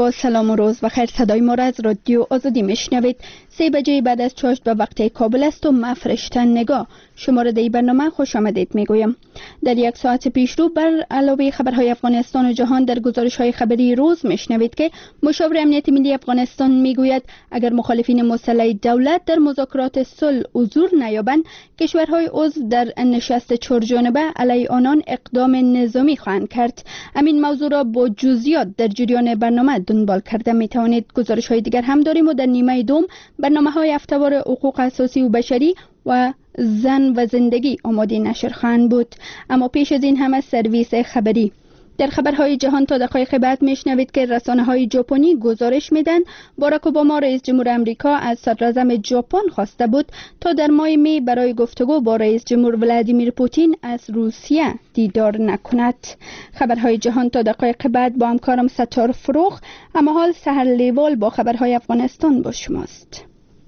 با سلام و روز بخیر. صدای ما را از رادیو آزادی میشنوید. 3 بجه بعد از چاشت به وقت کابل است و من فرشته نگاه شما را در این برنامه خوش آمدید میگویم. در یک ساعت پیش رو بر علاوه خبرهای افغانستان و جهان در گزارش های خبری روز میشنوید که مشاور امنیت ملی افغانستان میگوید اگر مخالفین مسلح دولت در مذاکرات صلح حضور نیابند، کشورهای عضو در نشست چهارجانبه علیه آنان اقدام نظامی خواهند کرد. همین موضوع را با جزئیات در جریان برنامه دنبال کرده می توانید. گزارش های دیگر هم داریم و در نیمه دوم برنامه های هفته‌وار حقوق اساسی و بشری و زن و زندگی آماده نشر خواهند بود. اما پیش از این هم از سرویس خبری. در خبرهای جهان تا دقایق بعد میشنوید که رسانه‌های ژاپنی گزارش میدن باراک اوباما رئیس جمهور آمریکا از صدراعظم ژاپن خواسته بود تا در ماه می برای گفتگو با رئیس جمهور ولادیمیر پوتین از روسیه دیدار نکند. خبرهای جهان تا دقایق بعد با همکارم ستار فروغ. اما حال سحر لیوال با خبرهای افغانستان با شماست.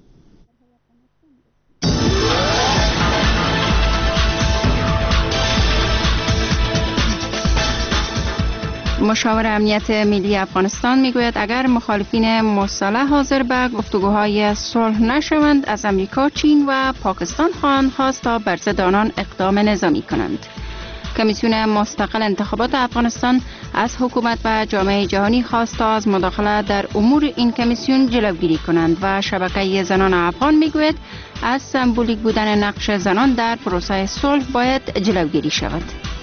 مشاور امنیت ملی افغانستان میگوید اگر مخالفین مسلح حاضر به گفتگوهای صلح نشوند، از امریکا، چین و پاکستان خواهند خواست تا بر ضد آنان اقدام نظامی کنند. کمیسیون مستقل انتخابات افغانستان از حکومت و جامعه جهانی خواست تا از مداخله در امور این کمیسیون جلوگیری کنند و شبکه زنان افغان میگوید از سمبولیک بودن نقش زنان در پروسه صلح باید جلوگیری شود.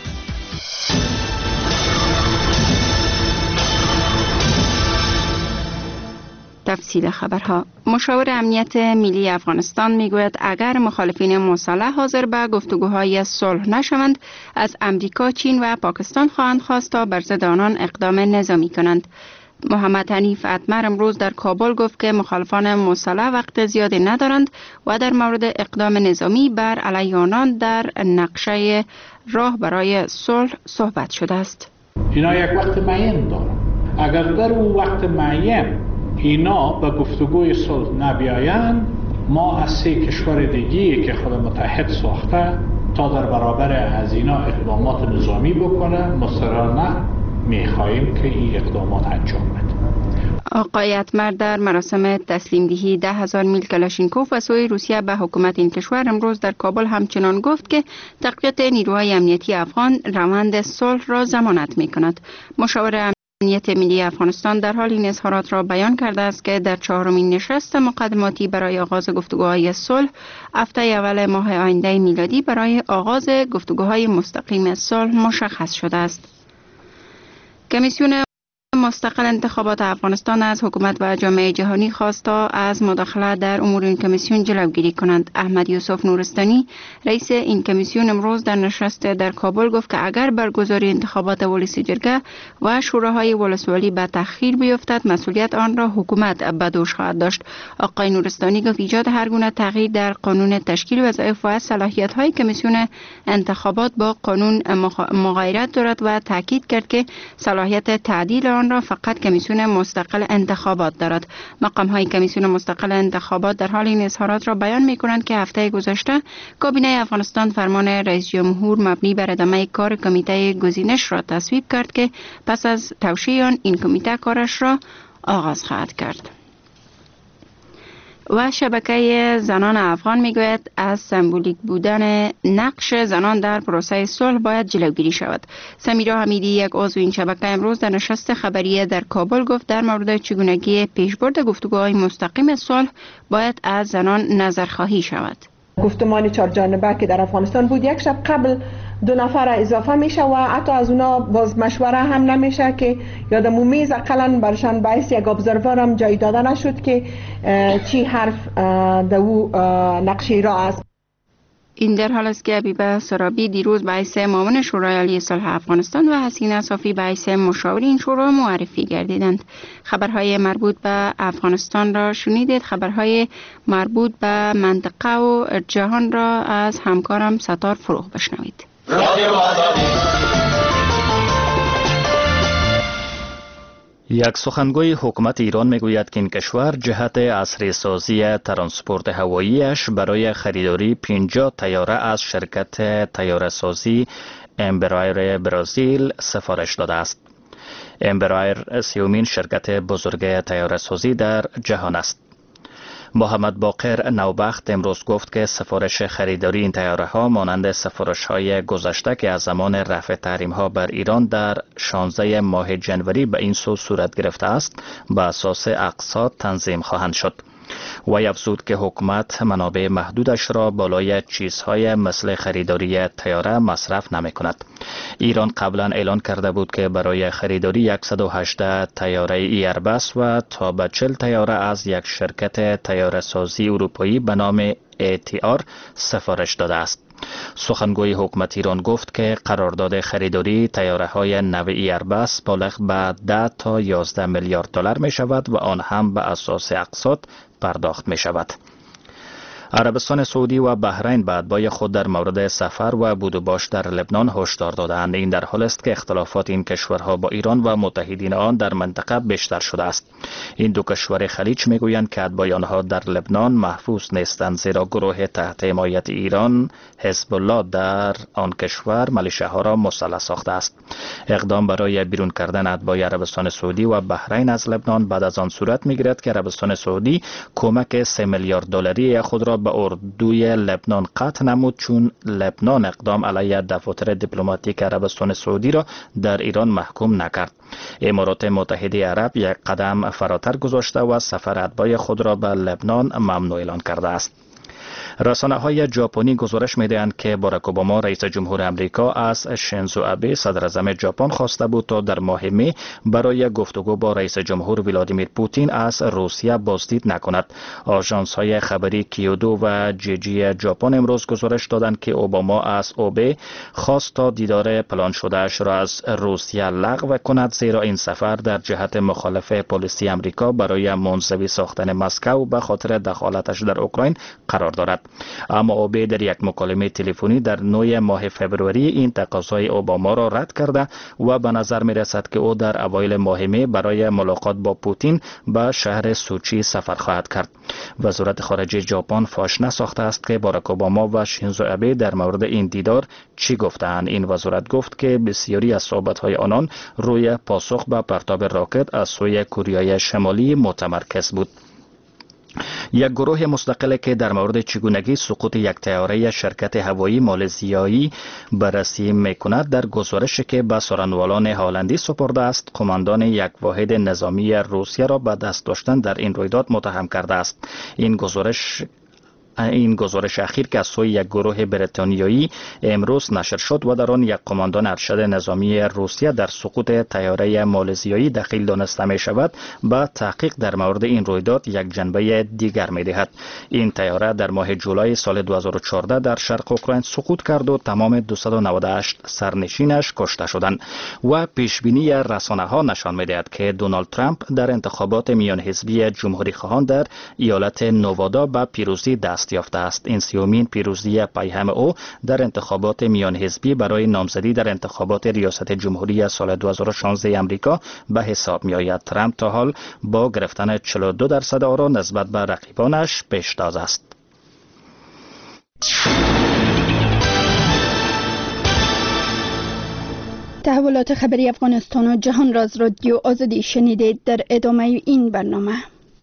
تفصیل خبرها. مشاور امنیت ملی افغانستان میگوید اگر مخالفین مسلح حاضر به گفتگوهای صلح نشوند، از امریکا، چین و پاکستان خواهند خواست تا بر ضد آنان اقدام نظامی کنند. محمد حنیف اتمر امروز در کابل گفت که مخالفان مسلح وقت زیادی ندارند و در مورد اقدام نظامی بر علیه آنان در نقشه راه برای صلح صحبت شده است. اینا یک وقت معین دارند. اگر در اون وقت معین اینا به گفتگوی صلح نبیایند، ما از 3 کشور دیگه که خود متحد ساخته تا در برابر از اینا اقدامات نظامی بکنه، مصرانه میخواییم که این اقدامات انجام بده. آقای اتمر در مراسم تسلیم دهی 10,000 میل کلاشینکوف و سوی روسیه به حکومت این کشور امروز در کابل همچنان گفت که تقویت نیروهای امنیتی افغان روند صلح را ضمانت میکند. مشاور امنیت ملی افغانستان در حال این اظهارات را بیان کرده است که در 4مین نشست مقدماتی برای آغاز گفتگوهای صلح هفته اول ماه آینده میلادی برای آغاز گفتگوهای مستقیم صلح مشخص شده است. کمیسیون مستقل انتخابات افغانستان از حکومت و جامعه جهانی خواست تا از مداخله در امور این کمیسیون جلوگیری کنند. احمد یوسف نورستانی رئیس این کمیسیون امروز در نشست در کابل گفت که اگر برگزاری انتخابات ولسی جرگه و شوراهای ولسوالی به تأخیر بیفتد، مسئولیت آن را حکومت به دوش خواهد داشت. آقای نورستانی گفت ایجاد هر گونه تغییر در قانون تشکیل وظایف و صلاحیت‌های کمیسیون انتخابات با قانون مغایرت دارد و تاکید کرد که صلاحیت تعدیل آن را فقط کمیسیون مستقل انتخابات دارد. مقام‌های کمیسیون مستقل انتخابات در حال این اظهارات را بیان می‌کنند که هفته گذشته کابینه افغانستان فرمان رئیس جمهور مبنی بر ادامه کار کمیته گزینش را تصویب کرد که پس از توشیح آن این کمیته کارش را آغاز خواهد کرد. و شبکه زنان افغان میگوید از سمبولیک بودن نقش زنان در پروسه صلح باید جلوگیری شود. سمیرا حمیدی یک عضو این شبکه امروز در نشست خبری در کابل گفت در مورد چگونگی پیشبرد گفتگوهای مستقیم صلح باید از زنان نظرخواهی شود. گفتمان 4 جانبه که در افغانستان بود، یک شب قبل 2 نفر اضافه میشه و حتی از اونا باز مشوره هم نمیشه که یادمون میز اقلا برشان باعث یک ابزرور هم جای داده نشد که چی حرف در او نقشی را است. این در حال است که حبیبه سرابی دیروز به حیث معاون شورای عالی صلح افغانستان و حسینه صافی به حیث مشاور این شورا معرفی گردیدند. خبرهای مربوط به افغانستان را شنیدید. خبرهای مربوط به منطقه و جهان را از همکارم ستار فروغ بشنوید. یک سخنگوی حکومت ایران میگوید که این کشور جهت عصری سازی ترانسپورت هواییش برای خریداری 50 طیاره از شرکت طیاره سازی امبرایر برزیل سفارش داده است. امبرایر سیومین شرکت بزرگ طیاره سازی در جهان است. محمد باقر نوبخت امروز گفت که سفارش خریداری این طیاره ها مانند سفارش های گذشته که از زمان رفع تحریم ها بر ایران در 16 ماه جنوری به این سو صورت گرفته است به اساس اقساط تنظیم خواهند شد. وی افزود که حکومت منابع محدودش را بالای چیزهای مثل خریداری طیاره مصرف نمی کند. ایران قبلا اعلان کرده بود که برای خریداری 118 طیاره ایربس و تا به 40 طیاره از یک شرکت طیاره سازی اروپایی به نام ATR سفارش داده است. سخنگوی حکومت ایران گفت که قرارداد خریداری طیاره های نو ایربس بالغ به 10 تا 11 میلیارد دلار می شود و آن هم به اساس اقساط پرداخت می شود. عربستان سعودی و بحرین به اتباع خود در مورد سفر و بود و باش در لبنان هشدار دادند. این در حال است که اختلافات این کشورها با ایران و متحدین آن در منطقه بیشتر شده است. این دو کشور خلیج میگویند که اتباع آنها در لبنان محفوظ نیستند، زیرا گروه تحت حمایت ایران حزب الله در آن کشور ملیشه‌ها را مسلح ساخته است. اقدام برای بیرون کردن اتباع عربستان سعودی و بحرین از لبنان بعد از آن صورت میگیرد که عربستان سعودی کمک 3 میلیارد دلاری خود را به اردوی لبنان قطع نمود، چون لبنان اقدام علیه دفاتر دیپلماتیک عربستان سعودی را در ایران محکوم نکرد. امارات متحده عرب یک قدم فراتر گذاشته و سفر اتباع خود را به لبنان ممنوع اعلان کرده است. رسانه‌های ژاپنی گزارش می‌دهند که باراک اوباما رئیس جمهور آمریکا از شینزو آبه صدر اعظم ژاپن خواسته بود تا در ماه می برای گفتگو با رئیس جمهور ولادیمیر پوتین از روسیه بازدید نکند. آژانس‌های خبری کیودو و جیجی ژاپن امروز گزارش دادند که اوباما از آبه خواست تا دیدار پلان شده‌اش را از روسیه لغو کند، زیرا این سفر در جهت مخالف پالیسی آمریکا برای منزوی ساختن مسکو به خاطر دخالتش در اوکراین قرار دارد. اما آبه در یک مکالمه تلفنی در 9 ماه فوریه این تقاضای اوباما را رد کرده و به نظر می رسد که او در اوایل ماه می برای ملاقات با پوتین به شهر سوچی سفر خواهد کرد. وزارت خارجه ژاپن فاش نساخته است که باراک اوباما و شینزو آبه در مورد این دیدار چی گفتند. این وزارت گفت که بسیاری از صحبت‌های آنان روی پاسخ به پرتاب راکت از سوی کره شمالی متمرکز بود. یک گروه مستقل که در مورد چگونگی سقوط یک طیاره شرکت هوایی مالزیایی بررسی میکند در گزارشی که به سخنوالان هلندی سپرده است، قماندان یک واحد نظامی روسیه را به دست داشتن در این رویداد متهم کرده است. این گزارش اخیر که از سوی یک گروه بریتانیایی امروز نشر شد و در آن یک قماندان ارشد نظامی روسیه در سقوط طیاره مالزیایی دخیل دانسته می شود، با تحقیق در مورد این رویداد یک جنبه دیگر می دهد. این طیاره در ماه جولای سال 2014 در شرق اوکراین سقوط کرد و تمام 298 سرنشینش کشته شدند و پیشبینی رسانه ها نشان می دهد که دونالد ترامپ در انتخابات میان حزبی جمهوری خواهان در ایالت نوادا به پیروزی دست یافته است. این سیومین پیروزی پیهم او در انتخابات میان حزبی برای نامزدی در انتخابات ریاست جمهوری سال 2016 امریکا به حساب می آید. ترامپ تا حال با گرفتن 42% آرا نسبت به رقیبانش پیشتاز است. تحولات خبری افغانستان و جهان را از رادیو آزادی شنیدید. در ادامه این برنامه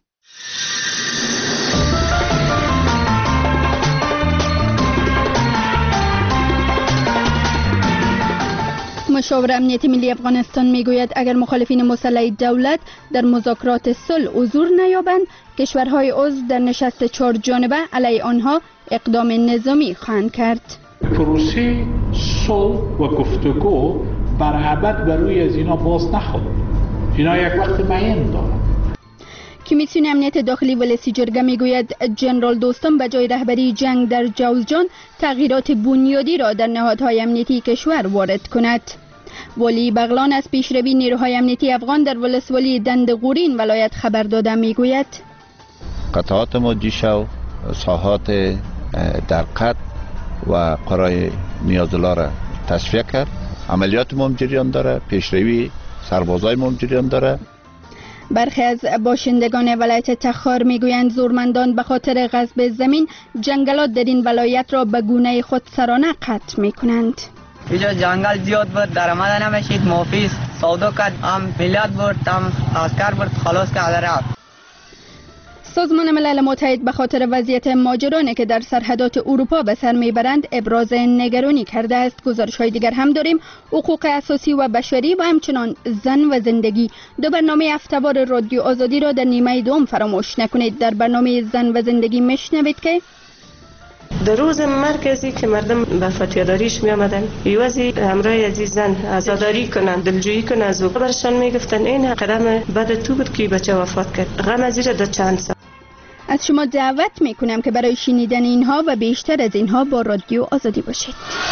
مشاور امنیتی ملی افغانستان میگوید اگر مخالفین مسلح دولت در مذاکرات صلح حضور نیابند، کشورهای عضو در نشست 4 جانبه علیه آنها اقدام نظامی خواهند کرد. پروسه صلح و گفتگو بر ابد بر روی از اینا باز نخواهد. اینا یک وقت معین دارند. کمیسیون امنیت داخلی ولسی جرگه میگوید جنرال دوستم به جای رهبری جنگ در جوزجان تغییرات بنیادی را در نهادهای امنیتی کشور وارد کند. ولی بغلان از پیشروی نیروهای امنیتی افغان در ولسوالی دندقورین ولایت خبر داده میگوید قطعات ما دیشب ساحات در قط و قرای نیازلا را تصفیه کرد. عملیات ما جریان داره، پیشروی سربازای ما جریان داره. برخی از باشندگان ولایت تخار میگویند زورمندان به خاطر غصب زمین جنگلات در این ولایت را به گونه خودسرانه قطع میکنند. اینجا جنگل زیاد بود، درآمد نمیشید، مافیس سودا کرد، هم ملت بود، هم عسکر بود، خلاص که رفت. سازمان ملل متحد به خاطر وضعیت ماجرانی که در سرحدات اروپا به سر میبرند ابراز نگرانی کرده است. گزارش‌های دیگر هم داریم. حقوق اساسی و بشری و همچنان زن و زندگی. دو برنامه هفته‌وار رادیو آزادی را در نیمه دوم فراموش نکنید. در برنامه زن و زندگی میشنوید که در روز مرکزی که مردم به فتیاداریش می آمدن یوازی همراه عزیز زن عزاداری کنن، دلجویی کنن از او، برشان می گفتن این قدم بعد تو بود که بچه وفات کرد، غم از زیر در چند سال. از شما دعوت می کنم که برای شنیدن اینها و بیشتر از اینها با رادیو آزادی باشید.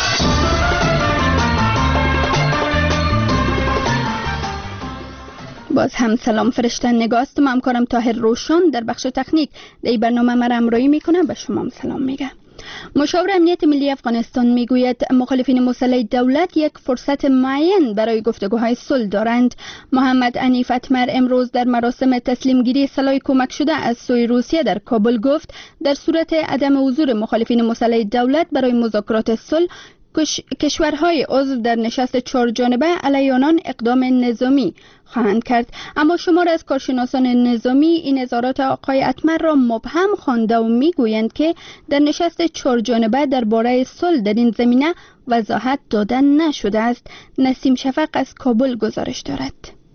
باز هم سلام فرشتن نگاست. من همکارم طاهر روشن در بخش تکنیک در این برنامه مرا همراهی میکنه. به شما هم سلام میگه. مشاور امنیت ملی افغانستان میگوید مخالفین مسلح دولت یک فرصت معین برای گفتگوهای صلح دارند. محمد حنیف اتمر امروز در مراسم تسلیم گیری سلاح کمک شده از سوی روسیه در کابل گفت در صورت عدم حضور مخالفین مسلح دولت برای مذاکرات صلح کشورهای عضو در نشست 4 جانبه علیه آنان اقدام نظامی خواهند کرد. اما شمار از کارشناسان نظامی این اظهارات آقای اتمر را مبهم خوانده و میگویند که در نشست 4 جانبه درباره صلح در این زمینه وضاحت داده نشده است. نسیم شفق از کابل گزارش دارد.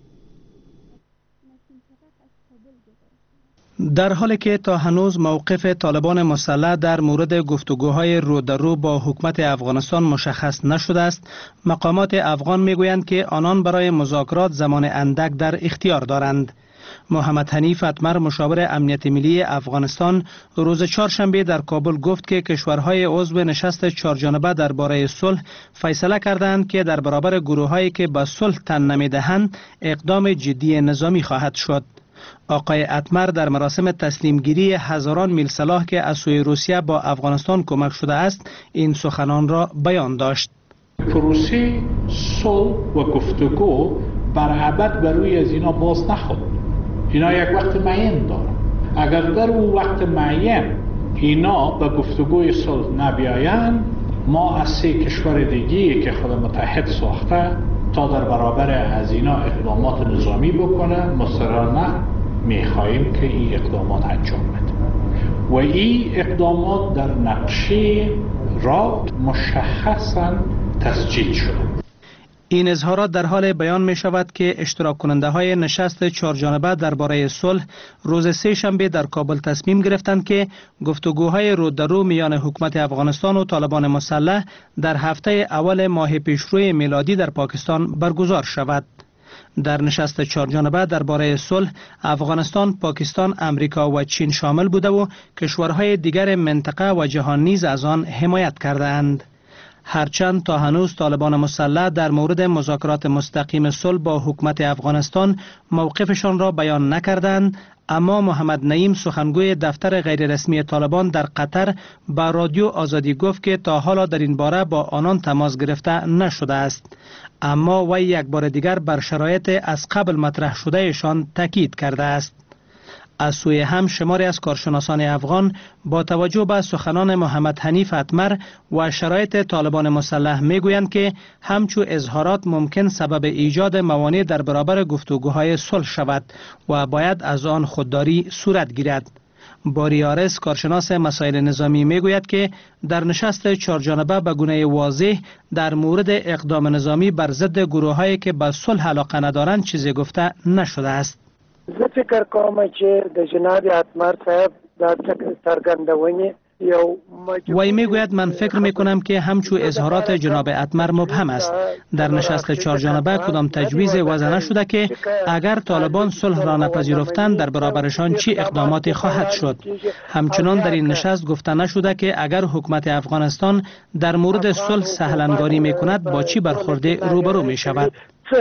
در حالی که تا هنوز موقف طالبان مسلح در مورد گفتگوهای رو در رو با حکومت افغانستان مشخص نشده است، مقامات افغان میگویند که آنان برای مذاکرات زمان اندک در اختیار دارند. محمد حنیف اتمر مشاور امنیت ملی افغانستان روز چهارشنبه در کابل گفت که کشورهای عضو نشست 4 جانبه درباره صلح فیصله کردند که در برابر گروهایی که به صلح تن نمیدهند اقدام جدی نظامی خواهد شد. آقای اتمر در مراسم تسلیم گیری هزاران میل سلاح که از سوی روسیه با افغانستان کمک شده است این سخنان را بیان داشت. پروسه صلح و گفتگو بر ابد بر روی از اینا باز نخورد. اینا یک وقت معین داره. اگر در اون وقت معین اینا به گفتگوی صلح نبیایند، ما از 3 کشور دیگه که خود متحد ساخته تا در برابر از اینا اقدامات نظامی بکنه مصرانه میخواهیم که این اقدامات انجام بده و این اقدامات در نقشه را مشخصا تسجیل شده. این اظهارات در حال بیان می شود که اشتراک کننده های نشست 4 جانبه درباره صلح روز 3 شنبه در کابل تصمیم گرفتند که گفتگوهای رو در رو میان حکومت افغانستان و طالبان مسلح در هفته اول ماه پیشرو میلادی در پاکستان برگزار شود. در نشست 4 جانبه درباره صلح افغانستان، پاکستان، امریکا و چین شامل بوده و کشورهای دیگر منطقه و جهان نیز از آن حمایت کردند. هرچند تا هنوز طالبان مسلح در مورد مذاکرات مستقیم صلح با حکومت افغانستان موقفشان را بیان نکردند، اما محمد نعیم سخنگوی دفتر غیررسمی طالبان در قطر با رادیو آزادی گفت که تا حالا در این باره با آنان تماس گرفته نشده است، اما وی یک بار دیگر بر شرایط از قبل مطرح شده ایشان تاکید کرده است. از سوی هم شماری از کارشناسان افغان با توجه به سخنان محمد حنیف اتمر و شرایط طالبان مسلح میگویند که همچو اظهارات ممکن سبب ایجاد موانع در برابر گفتگوهای صلح شود و باید از آن خودداری صورت گیرد. باریارس کارشناس مسائل نظامی میگوید که در نشست 4 جانبه به گونه واضح در مورد اقدام نظامی بر ضد گروهایی که به صلح علاقه ندارند چیزی گفته نشده است. زه فکر کوم چې د جناب اتمر صاحب دا څرګندونې وی میگوید من فکر میکنم که همچو اظهارات جناب اتمر مبهم است. در نشست 4 جانبه کدام تجویز وضع نشده که اگر طالبان صلح را نپذیرفتند در برابرشان چی اقداماتی خواهد شد. همچنان در این نشست گفته نشده که اگر حکومت افغانستان در مورد صلح سهلنگاری میکند با چی برخورده روبرو می شود.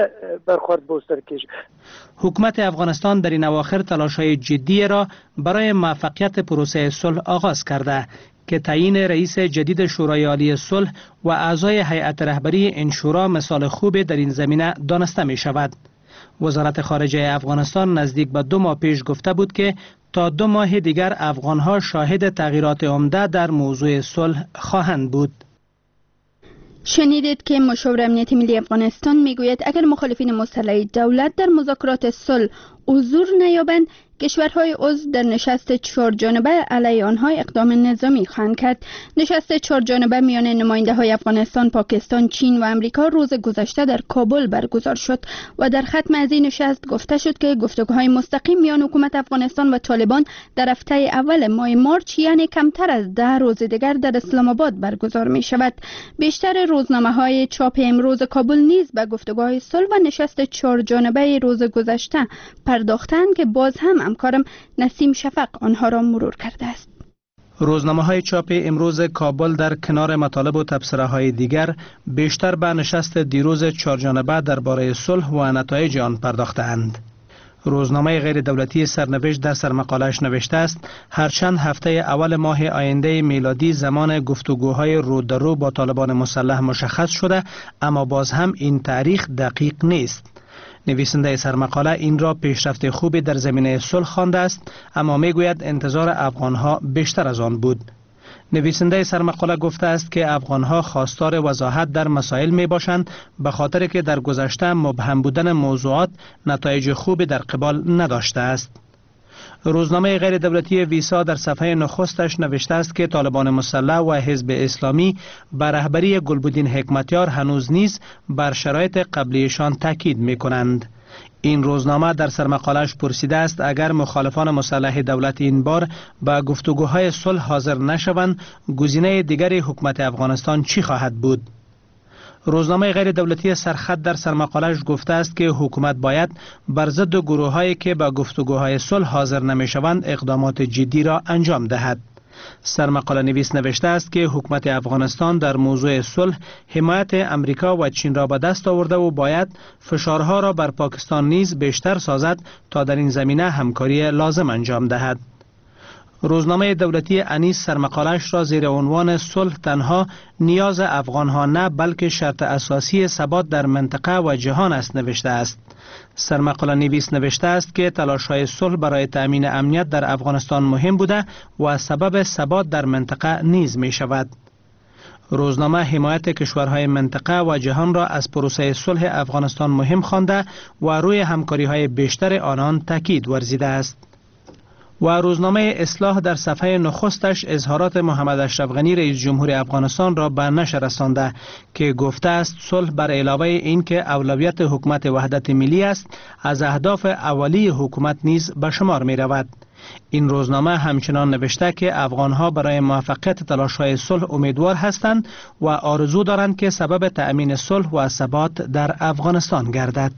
حکومت افغانستان در این اواخر تلاش‌های جدی را برای موفقیت پروسه صلح آغاز کرده که تعیین رئیس جدید شورای عالی صلح و اعضای هیئت رهبری این شورا مثال خوب در این زمینه دانسته می شود. وزارت خارجه افغانستان نزدیک به 2 ماه پیش گفته بود که تا 2 ماه دیگر افغانها شاهد تغییرات عمده در موضوع صلح خواهند بود. شنیدید که مشاور امنیت ملی افغانستان میگوید اگر مخالفین مسلح دولت در مذاکرات صلح حضور نیابند، کشورهای عضو در نشست 4 جانبه علیه آنها اقدام نظامی خواهند کرد. نشست 4 جانبه میان نماینده های افغانستان، پاکستان، چین و امریکا روز گذشته در کابل برگزار شد و در ختم از این نشست گفته شد که گفتگوهای مستقیم میان حکومت افغانستان و طالبان در هفته اول ماه مارچ، یعنی کمتر از 10 روز دیگر، در اسلام آباد برگزار می شود. بیشتر روزنامه های چاپ امروز کابل نیز به گفتگوهای صلح و نشست 4 جانبه روز گذشته پرداختند که باز هم همکارم نسیم شفق آنها را مرور کرده است. روزنامه های چاپ امروز کابل در کنار مطالب و تبصره های دیگر بیشتر به نشست دیروز 4 جانبه درباره صلح و نتایج آن پرداختند. روزنامه غیر دولتی سرنوشت در سرمقاله‌اش نوشته است هرچند هفته اول ماه آینده میلادی زمان گفتگوهای رو در رو با طالبان مسلح مشخص شده، اما باز هم این تاریخ دقیق نیست. نویسنده سرمقاله این را پیشرفت خوبی در زمینه صلح خوانده است، اما میگوید انتظار افغانها بیشتر از آن بود. نویسنده سرمقاله گفته است که افغانها خواستار وضاحت در مسائل می باشند، به خاطر که در گذشته مبهم بودن موضوعات نتایج خوبی در قبال نداشته است. روزنامه غیر دولتی ویسا در صفحه نخستش نوشته است که طالبان مسلح و حزب اسلامی به رهبری گلبدین حکمتیار هنوز نیز بر شرایط قبلیشان تاکید می کنند. این روزنامه در سرمقاله‌اش پرسیده است اگر مخالفان مسلح دولت این بار به گفتگوهای صلح حاضر نشوند، گزینه دیگر حکومت افغانستان چی خواهد بود؟ روزنامه غیر دولتی سرخط در سرمقاله‌اش گفته است که حکومت باید بر ضد گروه‌هایی که به گفتگوهای صلح حاضر نمی‌شوند اقدامات جدی را انجام دهد. سرمقاله نویس نوشته است که حکومت افغانستان در موضوع صلح حمایت امریکا و چین را به دست آورده و باید فشارها را بر پاکستان نیز بیشتر سازد تا در این زمینه همکاری لازم انجام دهد. روزنامه دولتی انیس سرمقاله‌اش را زیر عنوان صلح تنها نیاز افغانها نه بلکه شرط اساسی ثبات در منطقه و جهان است نوشته است. سرمقاله نویس نوشته است که تلاش‌های صلح برای تأمین امنیت در افغانستان مهم بوده و سبب ثبات در منطقه نیز می شود. روزنامه حمایت کشورهای منطقه و جهان را از پروسه صلح افغانستان مهم خوانده و روی همکاری‌های بیشتر آنان تاکید ورزیده است. و روزنامه اصلاح در صفحه نخستش اظهارات محمد اشرف غنی رئیس جمهور افغانستان را به نشر رسانده که گفته است صلح بر علاوه این که اولویت حکومت وحدت ملی است، از اهداف اولیه حکومت نیز به شمار می رود. این روزنامه همچنان نوشته که افغانها برای موفقیت تلاش‌های صلح امیدوار هستند و آرزو دارند که سبب تأمین صلح و ثبات در افغانستان گردد.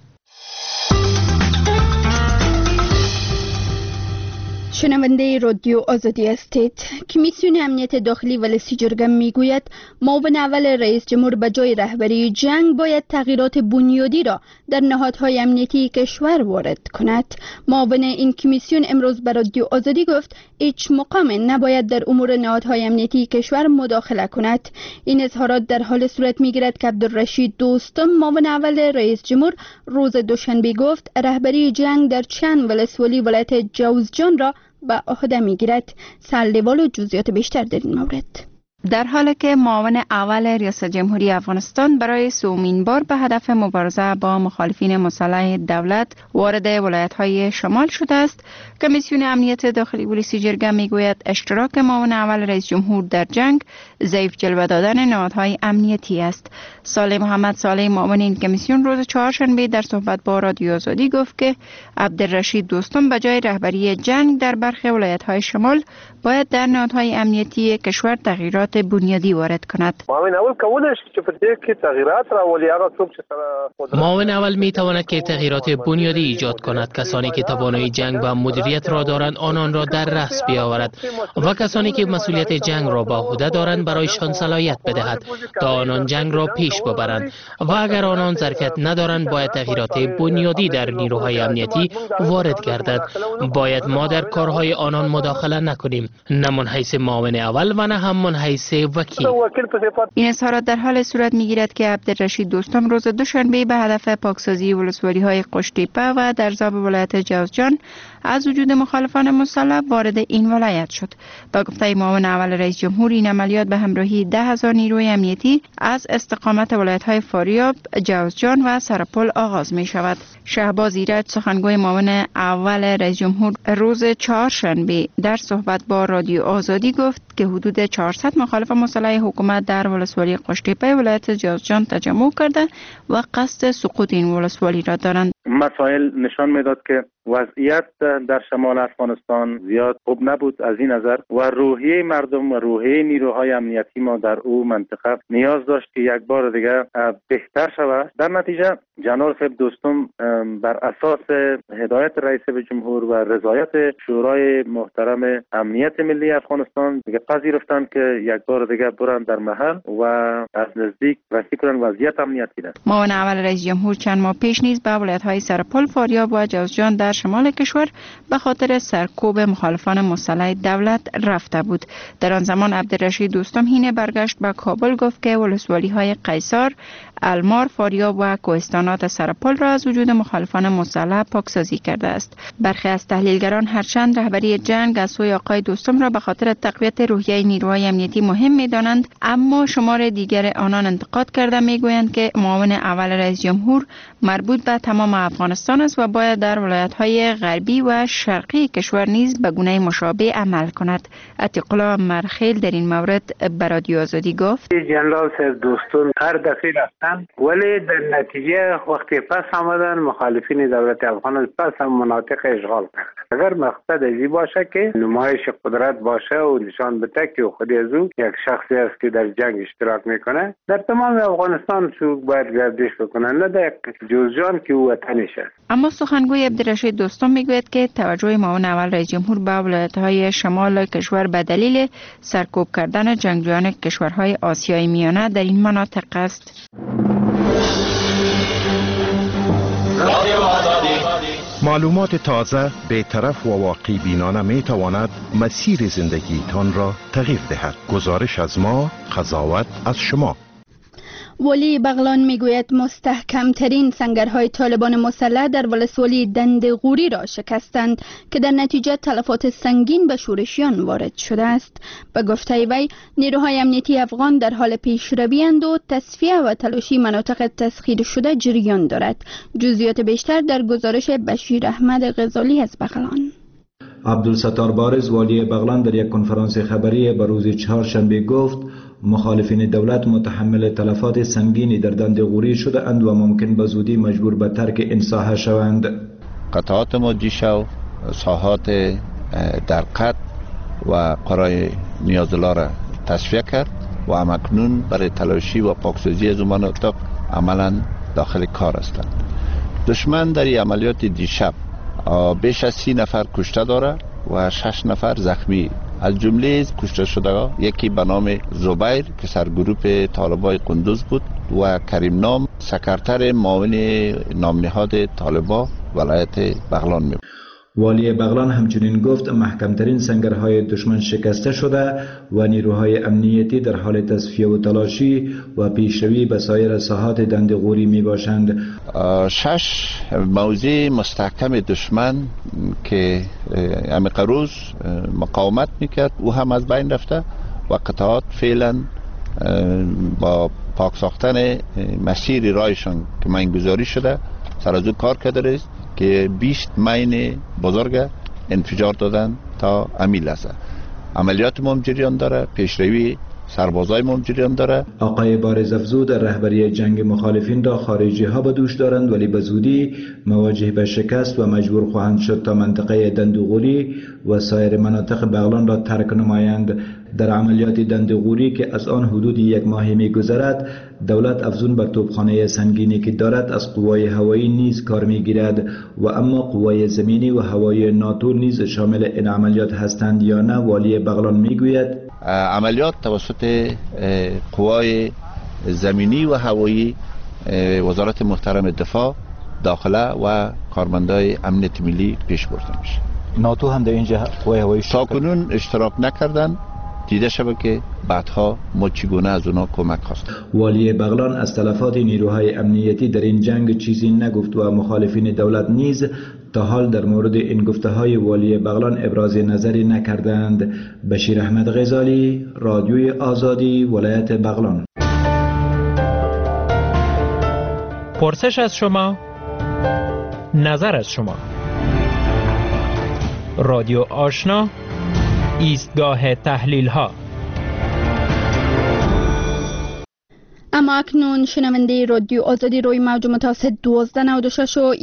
شنونده رادیو آزادی هستید. کمیسیون امنیت داخلی ولسی جرگه میگوید معاون اول رئیس جمهور به جای رهبری جنگ باید تغییرات بنیادی را در نهادهای امنیتی کشور وارد کند. معاون این کمیسیون امروز به رادیو آزادی گفت هیچ مقام نباید در امور نهادهای امنیتی کشور مداخله کند. این اظهارات در حال صورت میگیرد که عبدالرشید دوستم معاون اول رئیس جمهور روز دوشنبه گفت رهبری جنگ در چند ولسوالی ولایت جوزجان را به عهده میگیرد. سلدیوال و جزئیات بیشتر در این مورد. در حالی که معاون اول ریاست جمهوری افغانستان برای سومین بار به هدف مبارزه با مخالفین مسلح دولت وارد ولایت‌های شمال شده است، کمیسیون امنیت داخلی ولسی جرگه میگوید اشتراک معاون اول رئیس جمهور در جنگ ضعیف جلوه دادن نهادهای امنیتی است. صالح محمد صالح معاون این کمیسیون روز چهارشنبه در صحبت با رادیو آزادی گفت که عبدالرشید دوستم به جای رهبری جنگ در برخی ولایت‌های شمال باید در نهادهای امنیتی کشور تغییرات بنیادی وارد کند. معاون اول می تواند که تغییرات بنیادی ایجاد کند. کسانی که توانایی جنگ و مدیریت را دارند آنان را در رأس بیاورد و کسانی که مسئولیت جنگ را به عهده دارند برایشان صلاحیت بدهد تا آنان جنگ را پیش ببرند و اگر آنان ظرفیت ندارند باید تغییرات بنیادی در نیروهای امنیتی وارد گردد. باید ما در کارهای آنان مداخله نکنیم، نه من حیث معاون اول و نه هم من حیث سه وکیل. این اظهارات در حال صورت میگیرد که عبدالرشید دوستم روز دوشنبه به هدف پاکسازی ولسوالی‌های قشتیپه و درزاب ولایت جوزجان از وجود مخالفان مسلح وارد این ولایت شد. با گفته معاون اول رئیس جمهور این عملیات به همراهی 10,000 نیروی امنیتی از استقامت ولایت‌های فاریاب، جوزجان و سرپل آغاز می شود. شهباز ایرج سخنگوی معاون اول رئیس جمهور روز چهارشنبه در صحبت با رادیو آزادی گفت که حدود 400 مخالف مسلح حکومت در ولسوالی قشتیپه ولایت جوزجان تجمع کرده و قصد سقوط این ولسوالی را دارند. مسائل نشان میداد که وضعیت در شمال افغانستان زیاد خوب نبود از این نظر و روحیه مردم و روحیه نیروهای امنیتی ما در او منطقه نیاز داشت که یک بار دیگه بهتر شود. در نتیجه جنرال صاحب دوستم بر اساس هدایت رئیس جمهور و رضایت شورای محترم امنیت ملی افغانستان دیگه پذیرفتند که یک بار دیگه برن در محل و از نزدیک رصد کنن وضعیت امنیتی را. معاون اول رئیس جمهور چند ماه پیش نیز به ولایت‌های سرپل، فاریاب و جوزجان در شمال کشور به خاطر سرکوب مخالفان مسلح دولت رفته بود. در آن زمان عبدالرشید دوستم هینه برگشت به کابل گفت که ولسوالی‌های قیصار، المار، فاریاب و کوهستانات سرپل را از وجود مخالفان مسلح پاکسازی کرده است. برخی از تحلیلگران هرچند رهبری جنگ از سوی آقای دوستم را به خاطر تقویت روحیه نیروهای امنیتی مهم می‌دانند، اما شمار دیگر آنان انتقاد کرده می‌گویند که معاون اول رئیس جمهور مربوط به تمام افغانستان است و باید در ولایت‌های غربی و شرقی کشور نیز به گونه مشابه عمل کند. عتیق الله مرخیل در این مورد به رادیو آزادی گفت: جنرال صاحب دوستان هر دفعه رفتن ولی در نتیجه وقتی پس آمدن مخالفین دولت افغان پس هم مناطق اشغال کرد. اگر مقصد ازی باشه که نمایش قدرت باشه و نشان بده که خود از او یک شخصی است که در جنگ اشتراک میکنه، در تمام افغانستان سوق باید گردش بکنه، نه در جوزجان که او وطنش است. اما سخنگوی عبدالرشید دوستم میگوید که توجه معاون اول رئیس جمهور به ولایت‌های شمال کشور به دلیل سرکوب کردن جنگجویان کشورهای آسیای میانه در این مناطق است. معلومات تازه، بی‌طرف و واقعی بینانه می تواند مسیر زندگیتان را تغییر دهد. گزارش از ما، قضاوت از شما. ولی بغلان میگوید مستحکم ترین سنگرهای طالبان مسلح در ولسوالی دندغوری را شکستند که در نتیجه تلفات سنگین به شورشیان وارد شده است. به گفته وی نیروهای امنیتی افغان در حال پیشروی اند و تصفیه و تلاشی مناطق تسخیر شده جریان دارد. جزئیات بیشتر در گزارش بشیر احمد غزالی از بغلان. عبدالستار بارز والی بغلان در یک کنفرانس خبری به روز چهارشنبه گفت مخالفین دولت متحمل تلفات سنگینی در دندغوری شده اند و ممکن به زودی مجبور به ترک این ساحه شوند. قطعات ما دیشب ساحات در قط و قرای نیازلا را تصفیه کرد و همکنون برای تلاشی و پاکسازی از مناطق عملا داخل کار هستند. دشمن در این عملیات دیشب بیش از 30 نفر کشته داره و 6 نفر زخمی. از جمله کشته شده یکی به نام زبیر که سرگروه طالبای قندوز بود و کریم نام سکرتر معاون نامنهاد طالبا ولایت بغلان می. والی بغلان همچنین گفت محکمترین سنگرهای دشمن شکسته شده و نیروهای امنیتی در حال تصفیه و تلاشی و پیشروی به سایر ساحات دندغوری می باشند. 6 موضع مستحکم دشمن که امقروز مقاومت میکرد او هم از بین رفته و قطعات فعلا با پاک ساختن مسیر رایشان که ماینگذاری شده سر از او کار کرده است که 20 مین بزرگ انفجار دادن تا امیل است. عملیات ما جریان داره، پیشروی سربازای ما جریان داره. آقای بارز افزود رهبری جنگ مخالفین را خارجی ها به دوش دارند ولی به زودی مواجه به شکست و مجبور خواهند شد تا منطقه دندغوری و سایر مناطق بغلان را ترک نمایند. در عملیات دندغوری که از آن حدود 1 ماه می گذرد دولت افزون بر توپخانه سنگینی که دارد از قوای هوایی نیز کار می گیرد و اما قوای زمینی و هوایی ناتو نیز شامل این عملیات هستند یا نه. والی بغلان می گوید عملیات توسط قوای زمینی و هوایی وزارت محترم دفاع داخله و کارمندای امنیت ملی پیش برده میشه. ناتو هم در اینجا قوای هوایی تا کنون اشتراک نکردن. دیده شود که بعدها ما چگونه از اونا کمک خواستیم. والی بغلان از تلفات نیروهای امنیتی در این جنگ چیزی نگفت و مخالفین دولت نیز تا حال در مورد این گفته های والی بغلان ابراز نظری نکردند. بشیر احمد غزالی، رادیوی آزادی، ولایت بغلان. پرسش از شما، نظر از شما. رادیو آشنا، ایستگاه تحلیل ها. اما اکنون شنونده رادیو آزادی روی موج متوسط 1296 و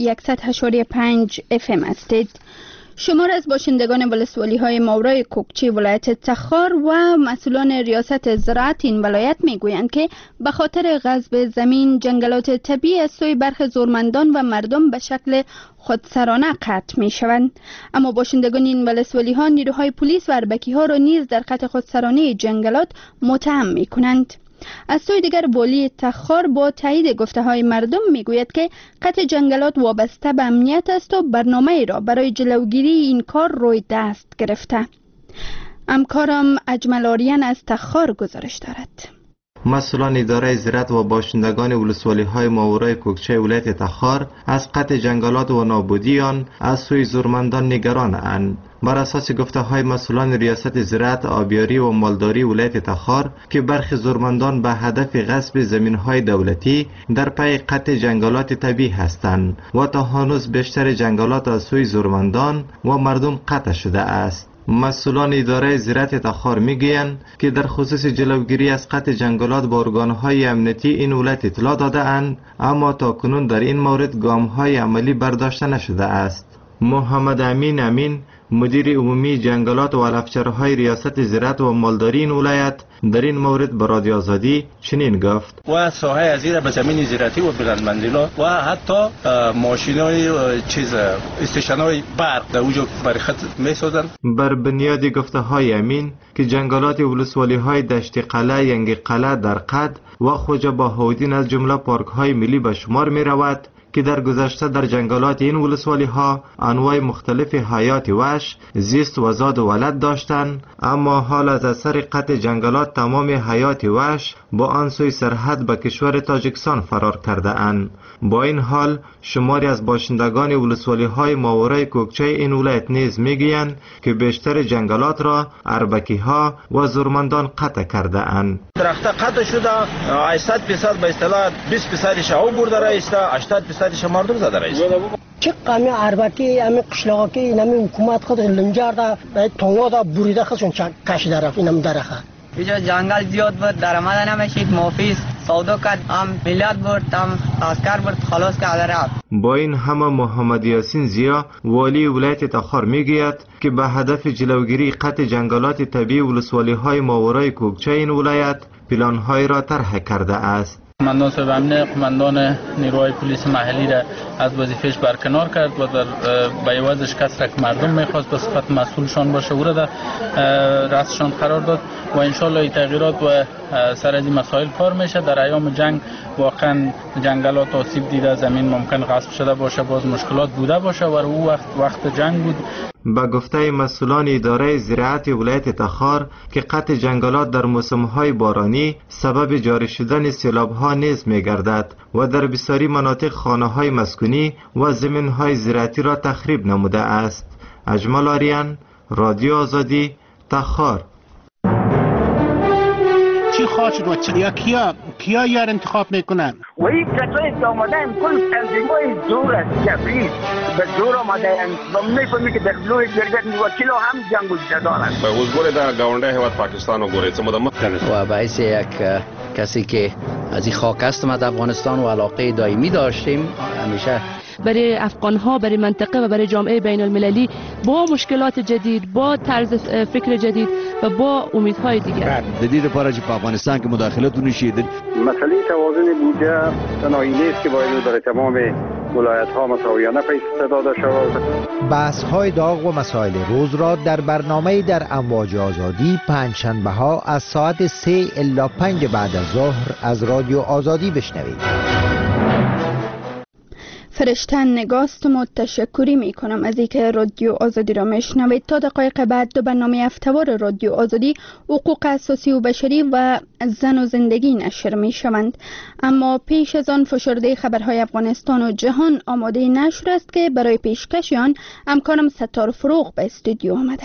100.5 FM هستید. شمار از باشندگان ولسوالی های ماورای کوکچی ولایت تخار و مسئولان ریاست زراعت این ولایت میگویند که به خاطر غصب زمین جنگلات طبیعی از سوی برخی زورمندان و مردم به شکل خودسرانه قطع می شوند. اما باشندگان این ولسوالی ها نیروهای پلیس و اربکی ها را نیز در قطع خودسرانه جنگلات متهم می کنند. از سوی دیگر والی تخار با تایید گفته های مردم میگوید که قطع جنگلات وابسته به امنیت است و برنامه را برای جلوگیری این کار روی دست گرفته. همکارم اجمل آریان از تخار گزارش دارد. مسئولان اداره زراعت و باشندگان ولسوالی های ماورای کوکچه ولایت تخار از قطع جنگلات و نابودی آن از سوی زورمندان نگران اند. بر اساس گفته های مسئولان ریاست زراعت، آبیاری و مالداری ولایت تخار که برخی زورمندان به هدف غصب زمین های دولتی در پی قطع جنگلات طبیعی هستند و تا هنوز بیشتر جنگلات از سوی زورمندان و مردم قطع شده است. مسئولان اداره زراعت تخار میگویند که در خصوص جلوگیری از قطع جنگلات با ارگانهای امنیتی این ولایت اطلاع داده اند، اما تا کنون در این مورد گام‌های عملی برداشته نشده است. محمد امین مدیر عمومی جنگلات و علفچرهای ریاست زراعت و مالداری این ولایت در این مورد به رادیو آزادی چنین گفت: و ساحه ازیر به زمین زراعتی و بلندمنزلا و حتی ماشینای استیشن‌های برق در اونجا برخط می‌سازند. بر بنیاد گفته‌های امین که جنگلات ولسوالی‌های دشت قلعه، ینگ قلعه در قد و خوجه باهودین از جمله پارک‌های ملی به شمار می‌رود که در گذشته در جنگلات این ولسوالی ها انواع مختلف حیات وحش، زیست و زاد و ولد داشتند، اما حال از اثر قطع جنگلات تمام حیات وحش با آن سوی سرحد به کشور تاجیکستان فرار کرده اند. با این حال شماری از باشندگان ولسوالی های ماورای کوکچه این ولایت نیز میگویند که بیشتر جنگلات را اربکی ها و زورمندان قطع کرده اند. درخت قطع شده 80% به اصطلاح 20% شاو برده رایسته، 80% مردم زده رایسته. چه قمی اربکی امی قشلاقی که اینمی حکومت خود لنجار دا تونگا دا بریده خودشون کشیده رفت اینم درخت. اینجا جنگل زیاد بود، درآمد نمیشید، مافیز سودا کرد، هم ملیت برد، هم عسکر برد، خلاص که رفت. با این همه محمد یاسین زیا والی ولایت تخار میگوید که به هدف جلوگیری قطع جنگلات طبیعی ولسوالی های ماورای کوکچه این ولایت پلان‌های را طرح کرده است. قماندان صاحب امنیت قماندان نیروهای پلیس محلی را از وظیفهش برکنار کرد و در بیوازش کس را که مردم میخواست به صفت مسئولشان باشه او را در رأسشان قرار داد و انشالله این تغییرات و سر از این مسائل کار میشه. در ایام جنگ واقعا جنگلات آسیب دیده، زمین ممکن غصب شده باشه، باز مشکلات بوده باشه و او وقت جنگ بود. با گفته مسئولان اداره زراعت ولایت تخار که قطع جنگلات در موسم‌های بارانی سبب جاری شدن سیلاب‌ها نیز می‌گردد و در بسیاری مناطق خانه‌های مسکونی و زمین‌های زراعتی را تخریب نموده است. اجمل آریان، رادیو آزادی، تخار. چی خواهد و چی کیا یار انتخاب میکنن؟ و این کسایی که آمده هم کل تنظیمای زور است، جبری به زور آمده هم و میفهمی که در بلوی جرگت وکیل هم جنگ و جدال است. به وزگوری در گاونده هیواد پاکستان و گوری چه مدام و باعث یک کسی که از این خاک هستم از افغانستان و علاقه دائمی داشتیم همیشه برای افغان‌ها، برای منطقه و برای جامعه بین المللی با مشکلات جدید، با طرز فکر جدید و با امیدهای دیگر. جدید پارچ په افغانستان کې مداخلت ونشید. مسئله توازن بودجه تنهایی نیست که باید در تمام ولایت‌ها مساویانه پیش داده شود. بحث‌های داغ و مسائل روز را در برنامه در امواج آزادی پنجشنبه‌ها از ساعت 3 الی 5 بعد از ظهر از رادیو آزادی بشنوید. فرشتن نگاستم و تشکری می کنم از اینکه رادیو آزادی را میشنوید. تا دقایق بعد دو برنامه افتوار رادیو آزادی، حقوق اساسی و بشری و زن و زندگی نشر می شوند. اما پیش از آن فشرده خبرهای افغانستان و جهان آماده نشر است که برای پیشکش آن همکارم ستار فروغ به استودیو آمده.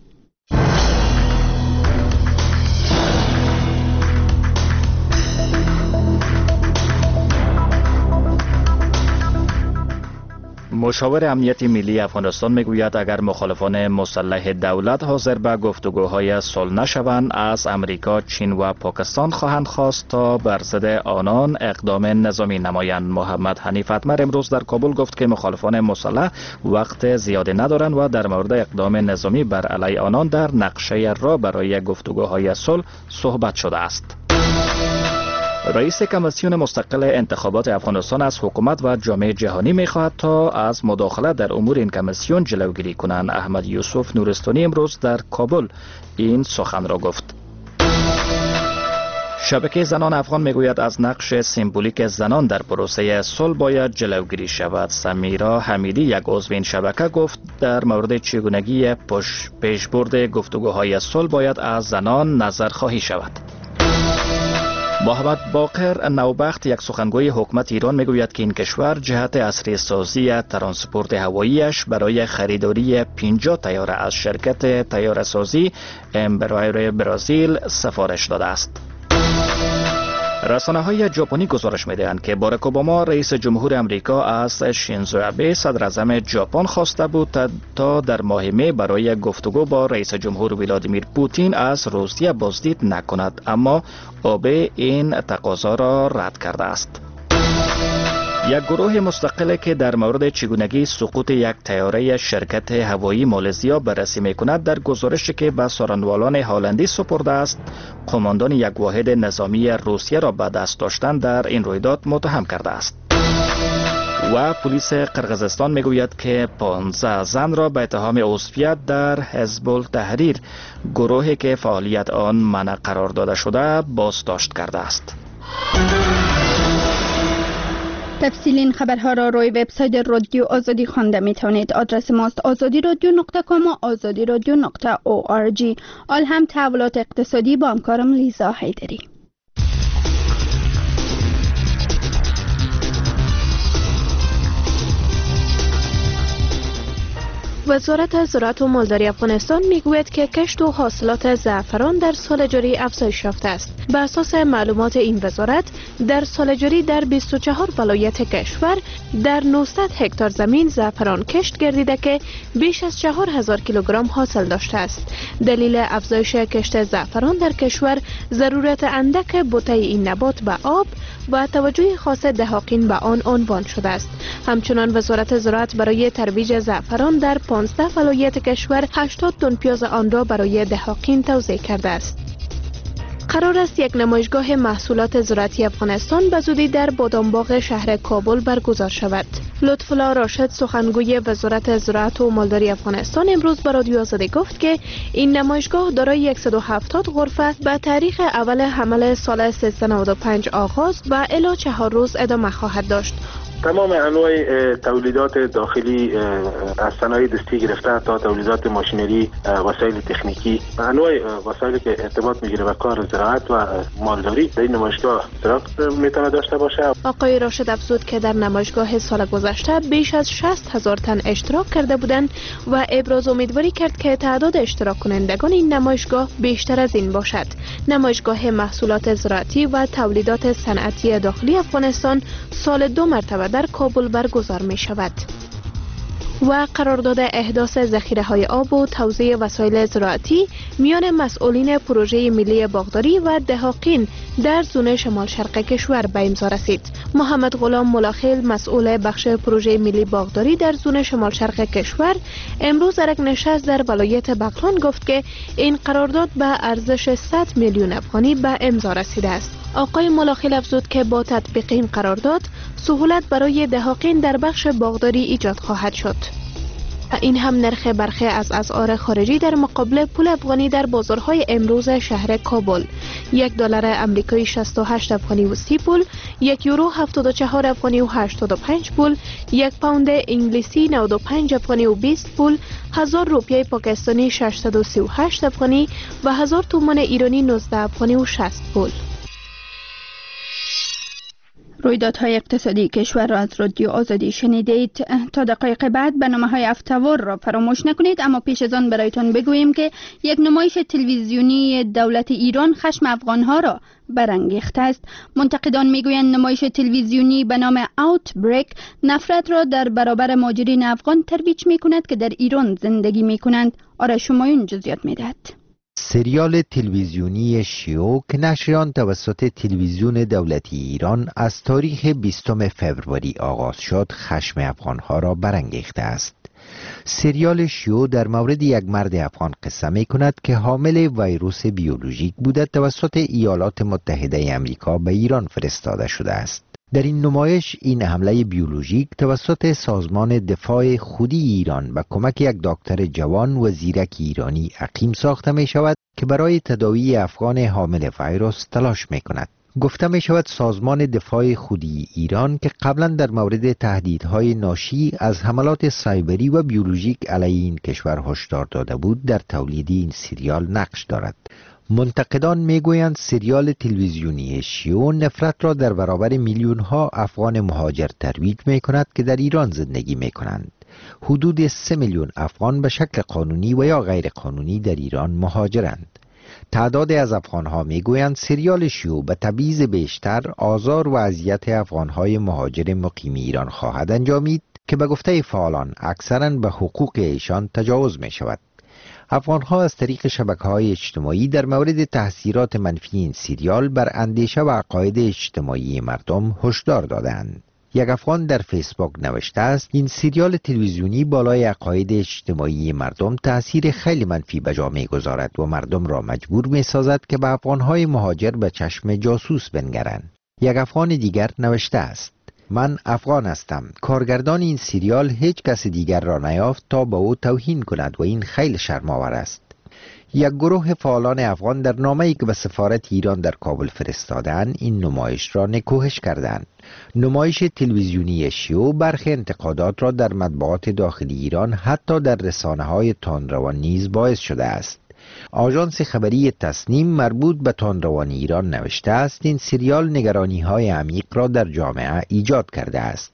مشاور امنیتی ملی افغانستان میگوید اگر مخالفان مسلح دولت حاضر به گفتگوهای صلح نشوند، از امریکا، چین و پاکستان خواهند خواست تا بر ضد آنان اقدام نظامی نمایند. محمد حنیف اتمر امروز در کابل گفت که مخالفان مسلح وقت زیادی ندارند و در مورد اقدام نظامی بر علیه آنان در نقشه را برای گفتگوهای صلح صحبت شده است. رئیس کمیسیون مستقل انتخابات افغانستان از حکومت و جامعه جهانی می‌خواهد تا از مداخله در امور این کمیسیون جلوگیری کنند. احمد یوسف نورستانی امروز در کابل این سخن را گفت. شبکه زنان افغان میگوید از نقش سمبولیک زنان در پروسه صلح باید جلوگیری شود. سمیرا حمیدی، یک عضو این شبکه، گفت در مورد چگونگی پیشبرد گفتگوهای صلح باید از زنان نظرخواهی شود. محمد باقر نوبخت، یک سخنگوی حکومت ایران، میگوید که این کشور جهت عصری سازی ترانسپورت هواییش برای خریداری 50 طیاره از شرکت طیاره سازی امبرایر برزیل سفارش داده است. رسانه‌های ژاپنی گزارش می‌دهند که باراک اوباما رئیس جمهور آمریکا از شینزو آبه صدر اعظم ژاپن خواسته بود تا در ماه می برای گفتگو با رئیس جمهور ولادیمیر پوتین از روسیه بازدید نکند، اما آبه این تقاضا را رد کرده است. یک گروه مستقل که در مورد چگونگی سقوط یک طیاره شرکت هوایی مالزیا بررسی می‌کند، در گزارشی که به سارنوالان هالندی سپرده است، قماندان یک واحد نظامی روسیه را به دست داشتن در این رویداد متهم کرده است. و پلیس قرقیزستان میگوید که 15 زن را به اتهام عضویت در حزب التحریر، گروهی که فعالیت آن منع قرار داده شده، بازداشت کرده است. تفصیل این خبرها را روی وبسایت رادیو آزادی خوانده می توانید. آدرس ماست azadiradyo.com و azadiradyo.org. آل هم تحولات اقتصادی با همکارم لیزا حیدری. وزارت زراعت و مالداری افغانستان میگوید که کشت و حاصلات زعفران در سال جاری افزایش یافته است. بر اساس معلومات این وزارت، در سال جاری در 24 ولایت کشور در 900 هکتار زمین زعفران کشت گردیده که بیش از 4000 کیلوگرم حاصل داشته است. دلیل افزایش کشت زعفران در کشور ضرورت اندک بوته این نبات به آب و توجه خاص دهاقین به آن عنوان شده است. همچنان وزارت زراعت برای ترویج زعفران در 15 ولایت کشور 80 تن پیاز آن را برای دهاقین توزیع کرده است. قرار است یک نمایشگاه محصولات زراعتی افغانستان به زودی در بادامباغ شهر کابل برگزار شود. لطف‌الله راشد، سخنگوی وزارت زراعت و مالداری افغانستان، امروز به رادیو آزادی گفت که این نمایشگاه دارای 170 غرفه به تاریخ اول حمل سال 395 آغاز و الی 4 روز ادامه خواهد داشت. تمام انواع تولیدات داخلی از صنایع دستی گرفته تا تولیدات ماشینری، وسایل تکنیکی، انواع وسایلی که ارتباط میگیره به کار زراعت و مالداری در این نمایشگاه اشتراک میتونه داشته باشه. آقای راشد افزود که در نمایشگاه سال گذشته بیش از 60,000 تن اشتراک کرده بودند و ابراز امیدواری کرد که تعداد اشتراک کنندگان این نمایشگاه بیشتر از این باشد. نمایشگاه محصولات زراعتی و تولیدات صنعتی داخلی افغانستان سال 2 مرتبه در کابل برگزار می شود. و قرارداد احداث ذخیره‌های آب و توزیع وسایل زراعتی میان مسئولین پروژه ملی باغداری و دهاقین در زون شمال شرق کشور به امضا رسید. محمد غلام ملاخیل، مسئول بخش پروژه ملی باغداری در زون شمال شرق کشور، امروز در یک نشست در ولایت بغلان گفت که این قرارداد به ارزش 100 میلیون افغانی به امضا رسیده است. آقای ملاخیل افزود که با تطبیق این قرارداد سهولت برای دهاقین در بخش باغداری ایجاد خواهد شد. این هم نرخ برخی از اسعار خارجی در مقابل پول افغانی در بازارهای امروز شهر کابل. $1 آمریکایی 68 افغانی و 30 پول، $1 74 افغانی و 85 پول، 1 پوند انگلیسی 95 افغانی و 20 پول، 1000 روپیه پاکستانی 638 افغانی و 1000 تومان ایرانی 19 افغانی و 60 پول. رویدادهای اقتصادی کشور را از رادیو آزادی شنیدید. تا دقایق بعد برنامه‌های افتوار را فراموش نکنید، اما پیش از آن برایتان بگوییم که یک نمایش تلویزیونی دولت ایران خشم افغانها را برانگیخته است. منتقدان میگویند نمایش تلویزیونی به نام Outbreak نفرت را در برابر مهاجرین افغان ترویج می‌کند که در ایران زندگی می‌کنند. آرش همایون جزئیات می‌دهد. سریال تلویزیونی شیو که نشر آن توسط تلویزیون دولتی ایران از تاریخ 20 فوریه آغاز شد، خشم افغانها را برانگیخته است. سریال شیو در مورد یک مرد افغان قصه می کند که حامل ویروس بیولوژیک بوده توسط ایالات متحده آمریکا به ایران فرستاده شده است. در این نمایش این حمله بیولوژیک توسط سازمان دفاع خودی ایران به کمک یک دکتر جوان و زیرک ایرانی عقیم ساخته می شود که برای تداوی افغان حامل ویروس تلاش می کند. گفته می شود سازمان دفاع خودی ایران که قبلا در مورد تهدیدهای ناشی از حملات سایبری و بیولوژیک علیه این کشور هشدار داده بود، در تولید این سریال نقش دارد. منتقدان میگویند سریال تلویزیونی شیو نفرت را در برابر میلیون ها افغان مهاجر ترویج می کند که در ایران زندگی می کنند. حدود 3 میلیون افغان به شکل قانونی و یا غیر قانونی در ایران مهاجرند. تعداد از افغانها میگویند سریال شیو به تبعیض بیشتر آزار و اذیت افغانهای مهاجر مقیم ایران خواهد انجامید که به گفته فعالان اکثراً به حقوق ایشان تجاوز می شود. افغانها از طریق شبکه‌های اجتماعی در مورد تاثیرات منفی این سریال بر اندیشه و عقاید اجتماعی مردم هشدار دادند. یک افغان در فیسبوک نوشته است این سریال تلویزیونی بالای عقاید اجتماعی مردم تأثیر خیلی منفی به جا می‌گذارد و مردم را مجبور می‌سازد که به افغانهای مهاجر به چشم جاسوس بنگرند. یک افغان دیگر نوشته است من افغان هستم. کارگردان این سریال هیچ کس دیگر را نیافت تا به او توهین کند و این خیلی شرم‌آور است. یک گروه فعالان افغان در نامه‌ای که به سفارت ایران در کابل فرستادند این نمایش را نکوهش کردند. نمایش تلویزیونی شیو برخی انتقادات را در مطبوعات داخلی ایران حتی در رسانه‌های تندروان نیز باعث شده است. آژانس خبری تصنیم مربوط به تندروان ایران نوشته است این سریال نگرانی‌های عمیق را در جامعه ایجاد کرده است.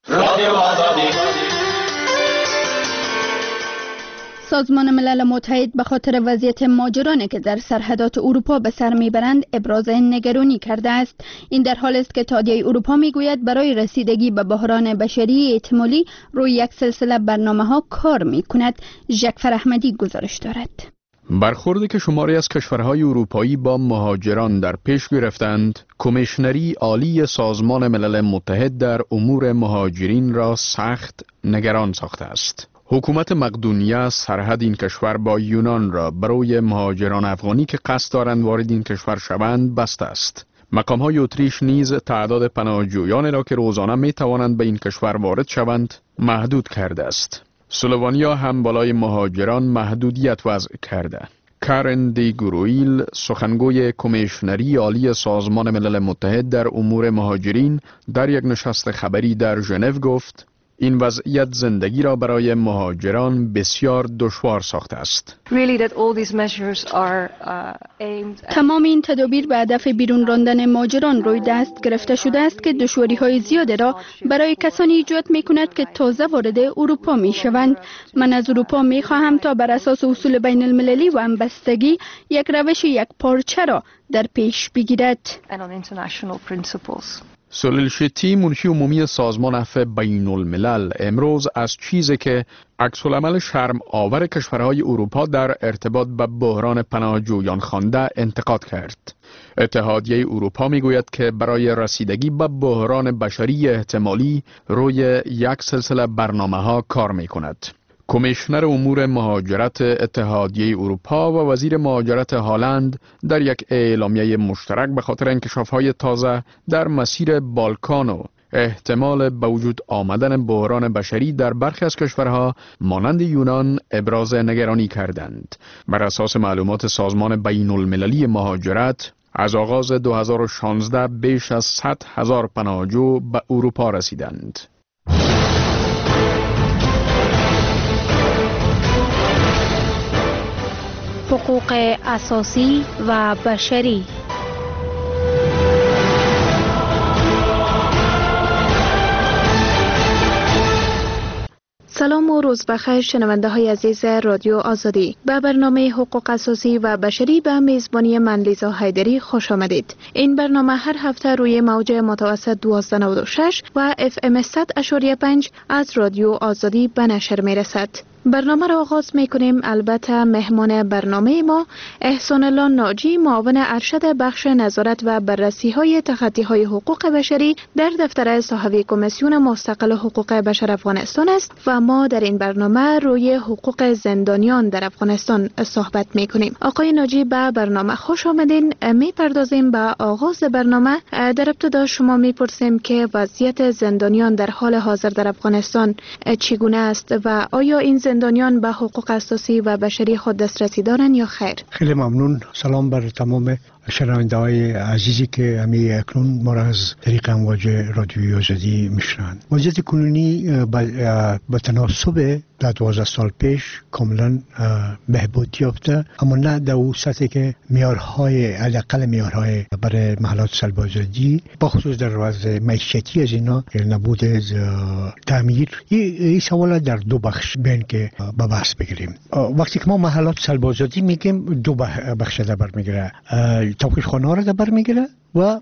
سازمان ملل متحد به خاطر وضعیت مهاجرانی که در سرحدات اروپا به سر میبرند ابراز نگرانی کرده است. این در حالی است که اتحادیه اروپا میگوید برای رسیدگی به بحران بشری احتمالی روی یک سلسله برنامه‌ها کار میکند. ژکفر احمدی گزارش دارد. برخوردی که شماری از کشورهای اروپایی با مهاجران در پیش گرفتند، کمیشنری عالی سازمان ملل متحد در امور مهاجرین را سخت نگران ساخته است. حکومت مقدونیه سرحد این کشور با یونان را برای مهاجران افغانی که قصد دارند وارد این کشور شوند بسته است. مقام‌های اتریش نیز تعداد پناهجویانی را که روزانه می توانند به این کشور وارد شوند محدود کرده است. اسلوونیا هم بالای مهاجران محدودیت وضع کرده. کارن دی گرویل سخنگوی کمیشنری عالی سازمان ملل متحد در امور مهاجرین در یک نشست خبری در ژنو گفت این وضعیت زندگی را برای مهاجران بسیار دشوار ساخته است. تمام این تدابیر به هدف بیرون راندن مهاجران روی دست گرفته شده است که دشواری‌های زیادی را برای کسانی ایجاد می‌کند که تازه وارد اروپا می‌شوند. من از اروپا می‌خواهم تا بر اساس اصول بین المللی و همبستگی یک روش یک پارچه را در پیش بگیرد. سلیل شتی منشی عمومی سازمان عفو بین الملل امروز از چیزی که عکس‌العمل شرم آور کشورهای اروپا در ارتباط به بحران پناهجویان خوانده انتقاد کرد. اتحادیه اروپا میگوید که برای رسیدگی به بحران بشری احتمالی روی یک سلسله برنامه‌ها کار می‌کند. کمیشنر امور مهاجرت اتحادیه اروپا و وزیر مهاجرت هلند در یک اعلامیه مشترک به خاطر انکشاف‌های تازه در مسیر بالکان و احتمال به وجود آمدن بحران بشری در برخی از کشورها مانند یونان ابراز نگرانی کردند. بر اساس معلومات سازمان بین المللی مهاجرت، از آغاز 2016 بیش از 100,000 پناهجو به اروپا رسیدند. حقوق اساسی و بشری. سلام و روز بخیر شنونده های عزیز رادیو آزادی. به برنامه حقوق اساسی و بشری به میزبانی من لیزا حیدری خوش آمدید. این برنامه هر هفته روی موج متوسط 1296 و FM 100.5 از رادیو آزادی به نشر می رسد. برنامه را آغاز می کنیم. البته مهمان برنامه ما احسان الله ناجی، معاون ارشد بخش نظارت و بررسی های تخطی های حقوق بشری در دفتر صاحب کمیسیون مستقل حقوق بشر افغانستان است و ما در این برنامه روی حقوق زندانیان در افغانستان صحبت می کنیم. آقای ناجی به برنامه خوش آمدین. می پردازیم به آغاز برنامه. در ابتدا شما می پرسیم که وضعیت زندانیان در حال حاضر در افغانستان چگونه است و آیا این زندانیان به حقوق اساسی و بشری خود دسترسی دارند یا خیر؟ خیلی ممنون. سلام بر تمام شنونده های عزیزی که همی اکنون ما را از طریق امواج رادیوی آزادی میشنوند. وضعیت کنونی به تناسب در 12 سال پیش کاملا بهبود یافته، اما نه در اون سطحی که معیارهای حداقل معیارهای برای محلات سلب آزادی با خصوص در وضع معیشتی از اینا نبود تعمیر. این سوال در دو بخش بین که به بحث بگیریم. وقتی که ما محلات سلب آزادی میگیم دو بخش در بر میگیره، توقیف خانه ها را در بر میگیره و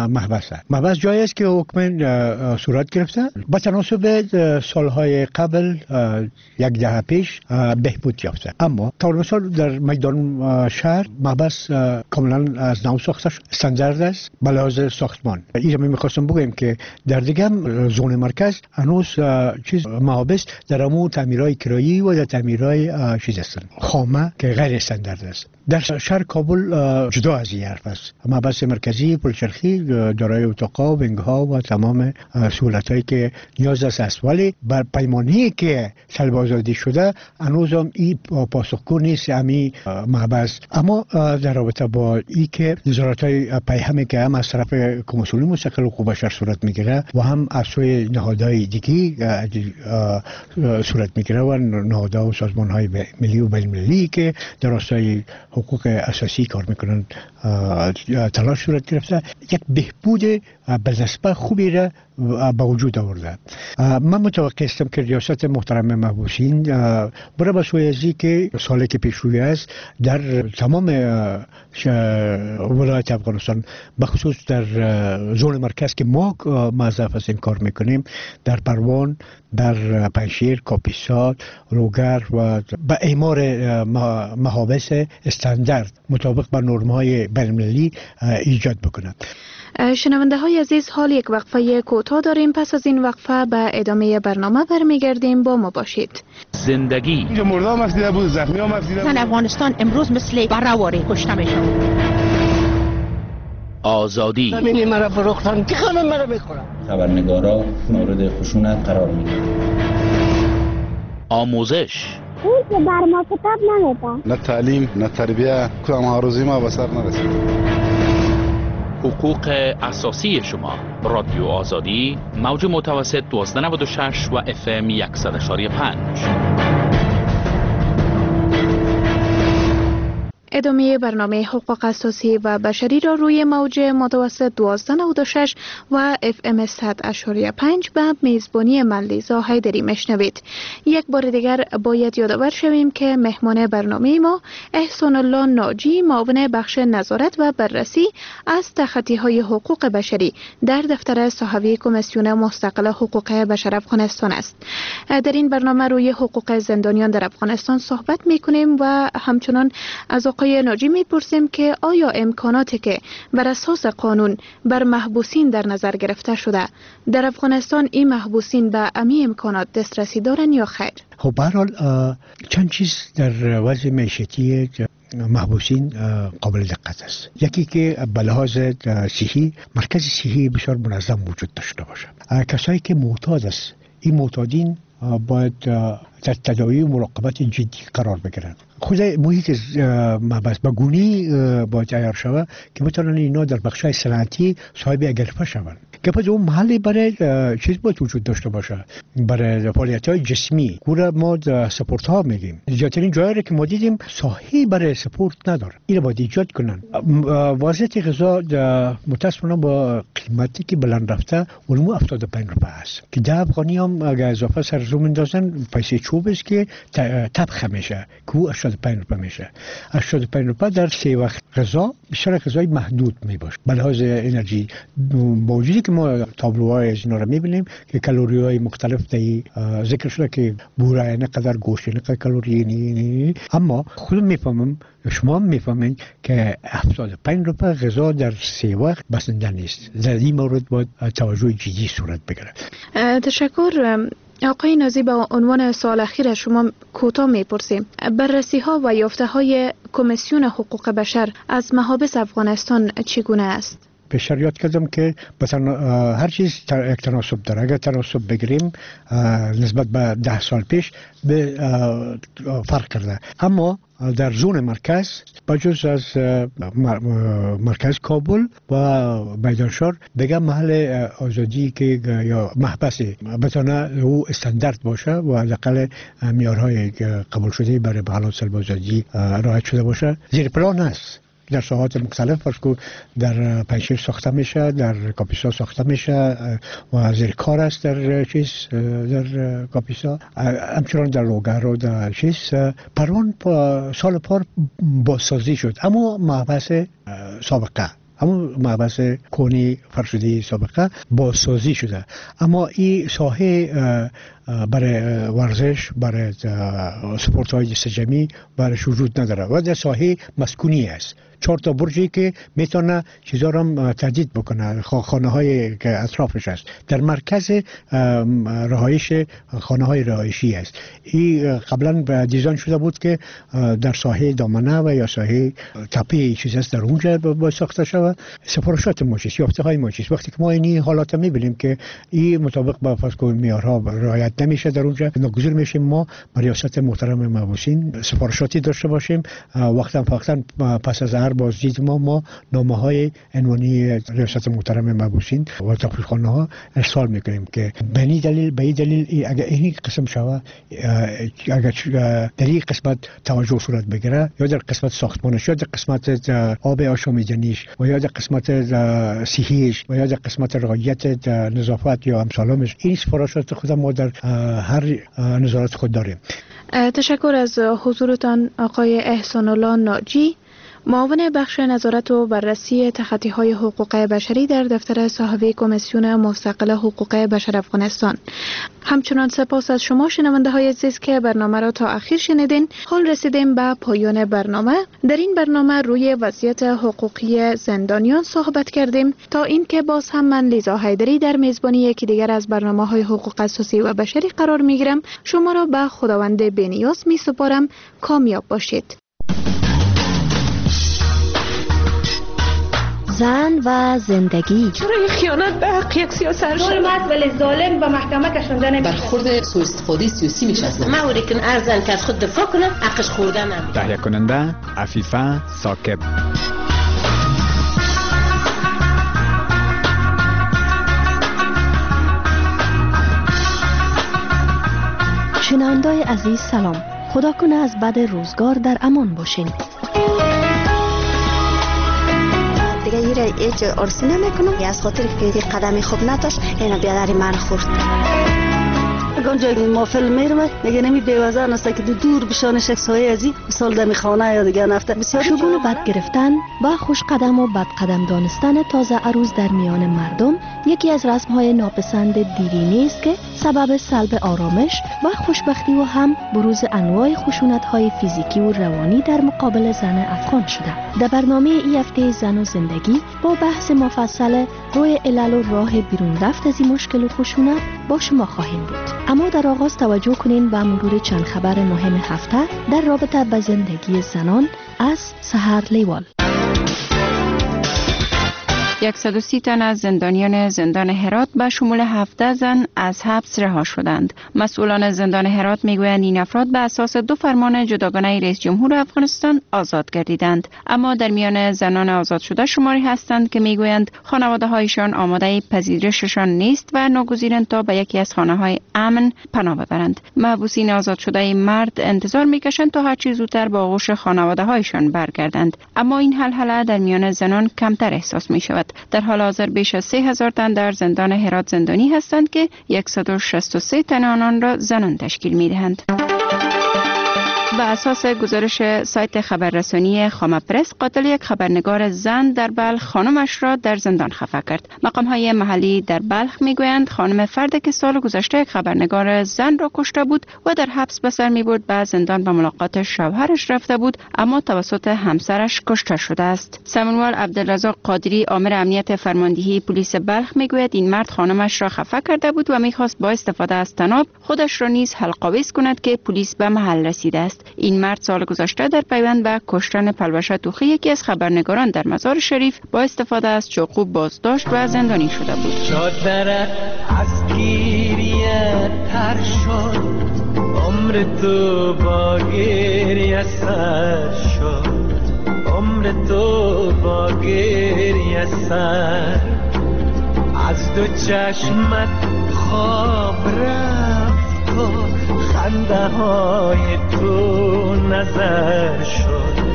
محبس جایی است که حکم صورت گرفته با تناسب سالهای قبل یک دهه پیش بهبود یافته. اما طور مثال در میدان شهر محبس کاملا از نو ساخته شد، استاندارد است به لحاظ ساختمان. این رو میخواستم بگم که در دیگه زون مرکز هنوز چیز محبس در امو تعمیرهای کرایی و در تعمیرهای چیز هستند خامه که غیر استاندارد است. در شهر کابل جدا از این حرف است. محبس مرکزی پلچرخی دارای اتاقا و بنگها و تمام سهولتایی که نیاز است، ولی بر پیمانی که سلب آزادی شده هنوز هم این پاسخگو نیست امی محبس. اما در رابطه با این که نظارت‌های پیهمی که هم از طرف کمیسیون مستقل حقوق بشر صورت میگیره و هم از سوی نهادهای دیگی صورت میگیره و نهادها و سازمان‌های ملی و بین‌المللی که در راستای حقوق اساسی کار میکنن تلاش صورت گرفته، یک بهبود بالنسبه خوبی را به وجود آورده. من متوقع هستم که ریاست محترم محبوسین برای به سوی ازی که سالی که پیش روی است در تمام ولایت افغانستان به خصوص در زون مرکز که ما موظف هستیم کار میکنیم، در پروان، در پنشیر، کاپیسا، روگر و به اعمار محابس استاندارد مطابق با نرم‌های بین‌المللی ایجاد بکنند. شنونده های عزیز، حال یک وقفه کوتاه داریم. پس از این وقفه به ادامه برنامه برمیگردیم. با ما باشید. زندگی اینجا مردم افزیده بود، زخمی هم افزیده بود. افغانستان امروز مثل برآوری کشته میشن. آزادی زمین مرا فروختن، کی خانم مرا میخورن؟ خبرنگارا مورد خشونت قرار میگیرن. آموزش اون که بر ما کتاب نمیده، نه تعلیم نه تربیه، کدام آرزوی ما به سر نرسید. حقوق اساسی شما. رادیو آزادی، موج متوسط 1296 و FM 100.5. ادامه برنامه حقوق اساسی و بشری را روی موج متوسط 1296 و FM 100.5 به میزبانی من لیزا حیدری مشنوید. یک بار دیگر باید یادآور شویم که مهمان برنامه ما احسان الله ناجی، معاون بخش نظارت و بررسی از تخطی های حقوق بشری در دفتر صاحب کمیسیون مستقل حقوق بشر افغانستان است. در این برنامه روی حقوق زندانیان در افغانستان صحبت می کنیم و همچنان از آقای ناجی میپرسیم که آیا امکاناتی که بر اساس قانون بر محبوسین در نظر گرفته شده در افغانستان این محبوسین به امی امکانات دسترسی دارن یا خیر؟ خب به هر حال چند چیز در وضع معیشتی محبوسین قابل دقت است. یکی که به لحاظ صحی مرکز صحی بسیار منظم وجود داشته باشه. کسایی که معتاد است، این معتادین باید در تداوی و مراقبت جدی قرار بگیرن. خود محیط محبس به گونی باید تیار شود که بتونن اینا در بخشای صنعتی صاحب حرفه شوند. که پس اون محلی برای چیز باید وجود داشته باشه، برای فعالیت‌های جسمی. گوره ما سپورت ها میگیم، زیادترین جایی که ما دیدیم ساحه برای سپورت نداره، اینو باید ایجاد کنن. وضعیت غذا متاسفانه با قیمتی که بلند رفته اونمو 75 روپیه است که 10 افغانی هم اگه اضافه سر زوم اندازن پیسه چوب است که طبخ میشه که او 85 روپیه میشه. 85 روپیه در 3 وقت غذا بسیار غذای محدود میباشه به لحاظ انرژی. با وجودی که ما تابلوهای از اینا رو میبینیم که کالری های مختلف دی ذکر شده که بوره نقدر گوشت نقدر کالری نی، اما خودم میفهمم شما میفهمین که 75 روپیه غذا در 3 وقت بسنده نیست. در این مورد باید توجه جدی صورت بگیره. تشکر. آقای نازی، به عنوان سوال اخیر شما کوتاه میپرسیم بررسی ها و یافته های کمیسیون حقوق بشر از محابس افغانستان چگونه است؟ پیشتر یاد کردم که هر چیز یک تناسب داره. اگر تناسب بگیریم نسبت به 10 سال پیش به فرق کرده، اما در زون مرکز بجز از مرکز کابل و میدانشار دیگه محل آزادی که یا محبسی بتونه او استاندارد باشه و حداقل معیارهای قبول شده برای حالات سلب آزادی رعایت شده باشه زیر پلان است. در ساحات مختلف فرض کن در پنشیر ساخته میشه، در کاپیسا ساخته میشه و زیر کار است در چیز در کاپیسا، همچنان در لوگر و در چیز پروان سال پار بازسازی شد، اما محبس سابقه همون محبس کونی فرشدی سابقه بازسازی شده، اما این ساحه برای ورزش، برای سپورت های جست جمعی برایش وجود نداره و در ساحه مسکونی است. 4 تا برجی که میتونه چیزا رو تهدید بکنه، خانه های که اطرافش است. در مرکز رهایش خانه های رهایشی است. این قبلا دیزاین شده بود که در ساحه دامنه و یا ساحه تپه چیز است در اونجا با ساخته شود. سفارشات ماچیست، یافته های ماچیست. وقتی که ما این حالات میبینیم که این مطابق با فرض معیارها رعایت نمیشه در اونجا، ناگزیر میشیم ما ریاست محترم مبعوثین سفارشاتی داشته باشیم. وقتا پس از هر بازدید ما نامه های عنوانی ریاست محترم مبعوثین و تحقیقخانه ها ارسال میکنیم که به این دلیل اگر این قسم شود، اگر در این قسمت توجه صورت بگیره، یا در قسمت ساختمانش، یا در قسمت آب آشامیدنیش، و یا در قسمت صحیش، و یا در قسمت رعایت نظافت یا امثالش، این سفارشات خود ما در هر نظارت خود داریم. تشکر از حضورتان آقای احسان الله ناجی، معاون بخش نظارت و بررسی تخطی‌های حقوق بشری در دفتر صاحب کمیسیون مستقل حقوق بشر افغانستان. همچنان سپاس از شما شنونده های عزیز که برنامه را تا اخیر شنیدین. حال رسیدیم به پایان برنامه. در این برنامه روی وضعیت حقوقی زندانیان صحبت کردیم تا اینکه باز هم من لیزا حیدری در میزبانی یکی دیگر از برنامه‌های حقوق اساسی و بشری قرار میگیرم. شما را به خداوند بی‌نیاز میسپارم. کامیاب باشید. زن و زندگی. چرا خیانت به حق یک سیاست ظلم ولی ظالم به محکمه کشانده نمیشه. برخورد سوء استفاده سیاسی میشه اصلا. ما اوریکن ارزن که از خود دفاع کنه، حقش خورده نمیشه. تهیه کننده عفیفه ساکب. شنونده‌های عزیز سلام. خدا کنه از بد روزگار در امان باشین. دیگه هیچ ارسی نمیکنم، از خاطر که قدمی خوب نداشت اینا بیادری من خورد. اونجا ما فیلم میرم میگه نمی بیوزن است که دور بشانش یک سایه ازی سال دمی خانه یا دیگه نفته بسیار شگون و بد گرفتن و خوش قدم و بد قدم دانستن تازه عروض در میان مردم یکی از رسم‌های ناپسند دیرینی است که سبب سلب آرامش و خوشبختی و هم بروز انواع خشونت‌های فیزیکی و روانی در مقابل زن افغان شده. در برنامه این هفته زن و زندگی با بحث مفصل روی علل و راه بیرون رفت از این مشکل و خشونت با شما خواهیم بود. اما در آغاز توجه کنین به مرور چند خبر مهم هفته در رابطه با زندگی زنان از سحر لیوال. 130 تن از زندانیان زندان هرات به شمول 17 زن از حبس رها شدند. مسئولان زندان هرات میگویند این افراد به اساس 2 فرمان جداگانه رئیس جمهور افغانستان آزاد گردیدند، اما در میان زنان آزاد شده شماری هستند که میگویند خانواده هایشان آماده پذیرششان نیست و ناگزیرند تا به یکی از خانه های امن پناه ببرند. محبوسین آزاد شده مرد انتظار میکشند تا هر چه زودتر با آغوش خانواده هایشان برگردند، اما این حلحله در میان زنان کمتر احساس می شود. در حال حاضر بیش از 3000 تن در زندان هرات زندانی هستند که 163 تن آنان را زنان تشکیل می دهند. و اساس گزارش سایت خبررسانی خامه پرس، قاتل یک خبرنگار زن در بلخ خانمش را در زندان خفه کرد. مقام‌های محلی در بلخ میگویند خانم فرد که سال گذشته یک خبرنگار زن را کشته بود و در حبس به سر میبرد به زندان به ملاقات شوهرش رفته بود، اما توسط همسرش کشته شده است. سمنوال عبدالرزاق قادری، آمر امنیت فرماندهی پلیس بلخ میگوید این مرد خانمش را خفه کرده بود و میخواست با استفاده از طناب خودش را نیز حلق‌آویز کند که پلیس به محل رسیده است. این مرد سال گذشته در پیوند به کشتن پلوشه توخی یکی از خبرنگاران در مزار شریف با استفاده از چاقو بازداشت و زندانی شده بود. چادرت از گیریه تر شد، عمر تو با گریه سر شد، عمر تو با گریه سر، از دو چشمت خواب رفت و خنده های تو نظر شد.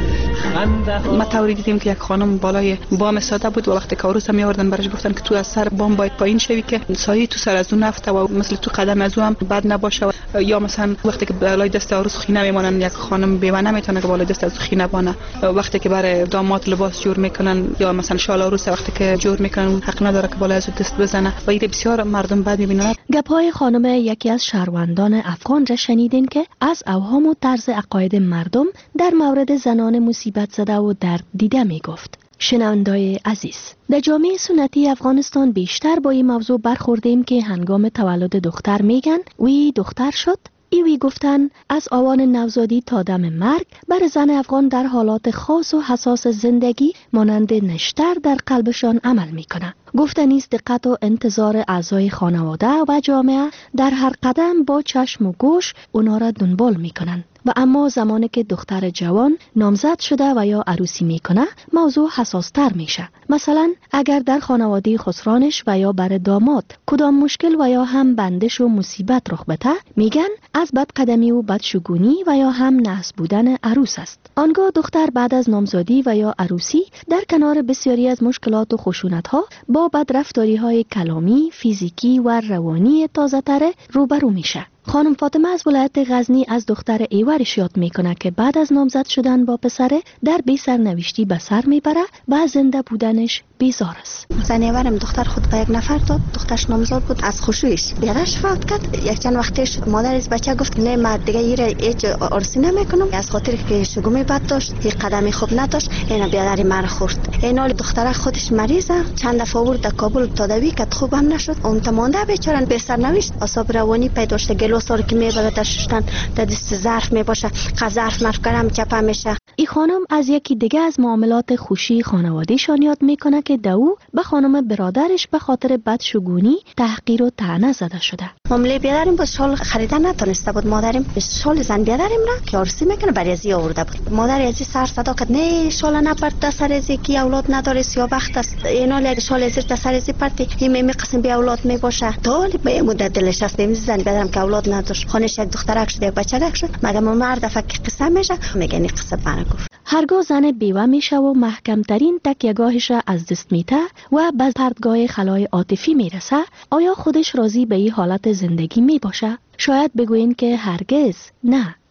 ما طوری دیدیم که یک خانم بالای بام ساده بود و وقتی که عروس می آوردن برش گفتن که تو از سر بام باید پایین شوی که سایه تو سر از اون نفته و مثل تو قدم از اون هم بد نباشه، یا مثلا وقتی که بالای دست عروس خینه میمونن یک خانم بیوانه میتونه که بالای دست از خینه بانه، وقتی که برای داماد لباس جور میکنن یا مثلا شال عروس وقتی که جور میکنن حق نداره که بالای از دست بزنه و این بسیار مردم بد میبینن. گپای خانم یکی از شهروندان افغان را شنیدین که از اوهام و طرز عقاید مردم در مورد زنان مصیبت زده و درد دیده می گفت. شنوندای عزیز، در جامعه سنتی افغانستان بیشتر با این موضوع برخوردیم که هنگام تولد دختر میگن وی دختر شد، ایوی گفتن از آوان نوزادی تا دم مرگ بر زن افغان در حالات خاص و حساس زندگی مانند نشتر در قلبشان عمل میکنه. گفتنیست دقت و انتظار اعضای خانواده و جامعه در هر قدم با چشم و گوش اونا را دنبال میکنن و اما زمانی که دختر جوان نامزد شده و یا عروسی میکنه موضوع حساس تر میشه. مثلا اگر در خانواده خسرانش و یا بر داماد کدام مشکل و یا هم بندش و مصیبت رخ بده میگن از بدقدمی و بدشگونی و یا هم نحس بودن عروس است. آنگاه دختر بعد از نامزادی و یا عروسی در کنار بسیاری از مشکلات و خشونت ها با بدرفتاری های کلامی، فیزیکی و روانی تازه تره روبرو میشه. خانم فاطمه از ولایت غزنی از دختر ایورش یاد میکنه که بعد از نامزد شدن با پسره در بی سرنوشتی به سر میبره و زنده بودنش بیزار است. زن ایورم دختر خود به یک نفر داد، دخترش نامزد بود، از خوشویش بیادرش فوت کرد. یک چند وقتش مادر از بچه گفت نه من دیگه ایره هیچ عرسی نمیکنم، از خاطر که شگومی بد داشت، یک قدمی خوب نداشت، اینا بیادری من خورد. اینا دختره خودش مریضه، چند دفعه آورد در کابل تداوی کرد، خوبم نشد. اون تمانده بیچاره به سرنوشت اعصاب روانی پیدا داشته، گلوسار که میبره در شستن در دست ظرف میباشه، ظرف مفکرم چپه میشه. این خانم از یکی دیگه از معاملات خوشی خانواده‌شان یاد میکنه که دو به خانم برادرش به خاطر بدشگونی تحقیر و طعنه زده شده. معامله بیادریم با شال خریدن نتونسته بود. مادریم شال زن بیادریم را که عروسی میکنه برای ازی آورده بود. مادر ازی سر صدا کرد نه شال نپرت در سر ازی کی اولاد نداره سیاه بخت است، اینا شال ازی در سر ازی پرتی این قسم بی اولاد میباشه. طالب به مدت دلش است زن بیادرم که اولاد نداشت، خانش یک دخترک شد یک بچه‌ک شد، مگه مرد فکر قصه میشه میگه این قصه بنا گفت. هرگاه زن بیوه میشه و محکمترین تکیه‌گاهش از دست میته و به پرتگاه خلای عاطفی میرسه، آیا خودش راضی به این حالت زندگی میباشه؟ شاید بگوین که هرگز نه.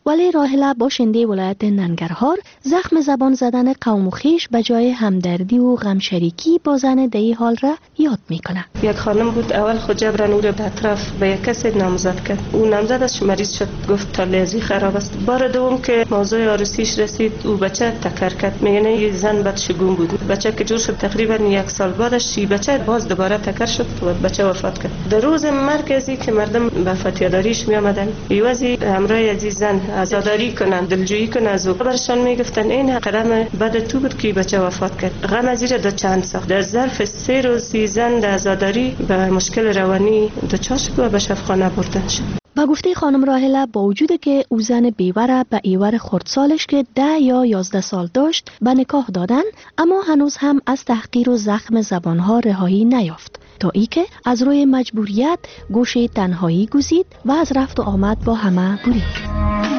ولی راهله باشنده ولایت ننگرهار زخم زبان زدن قوم و خویش به جای همدردی و غمشریکی با زن در این حال را یاد میکنه. یک خانم بود اول خود جبران او را به اطراف به یک کسی نامزد کرد. او نامزدش مریض شد، گفت تالیزی خراب است. بار دوم که موضوع عروسیش رسید او بچه تکر کرد. میگن این زن بدشگون بود. بچه که جور شد تقریبا یک سال بعدش بچه باز دوباره تکر شد و بچه وفات کرد. در روز مرکزی که مردم به فتیاداریش می آمدن ایوازی همراه عزیزان عزاداری کنند، دلجویی کنند از او. برشان می گفتن این قدم بعد تو بود که بچه وفات کرد. غم از زیر دو چند ساخت. در ظرف 3 روز زن در عزاداری به مشکل روانی دچار شد و به شفاخانه بردن شد. با گفته خانم راهله با وجود که او زن بیوره به ایور خردسالش که 10 یا 11 سال داشت به نکاح دادن، اما هنوز هم از تحقیر و زخم زبانها رهایی نیافت تا ای که از روی مجبوریت گوشه تنهایی گزید و از رفت و آمد با همه برید.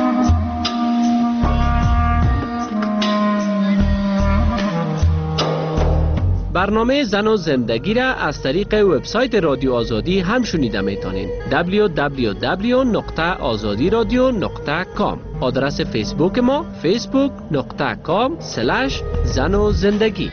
برنامه زن و زندگی را از طریق وبسایت رادیو آزادی هم شنیده میتونین. www.azadiradio.com. آدرس فیسبوک ما facebook.com/زن و زندگی.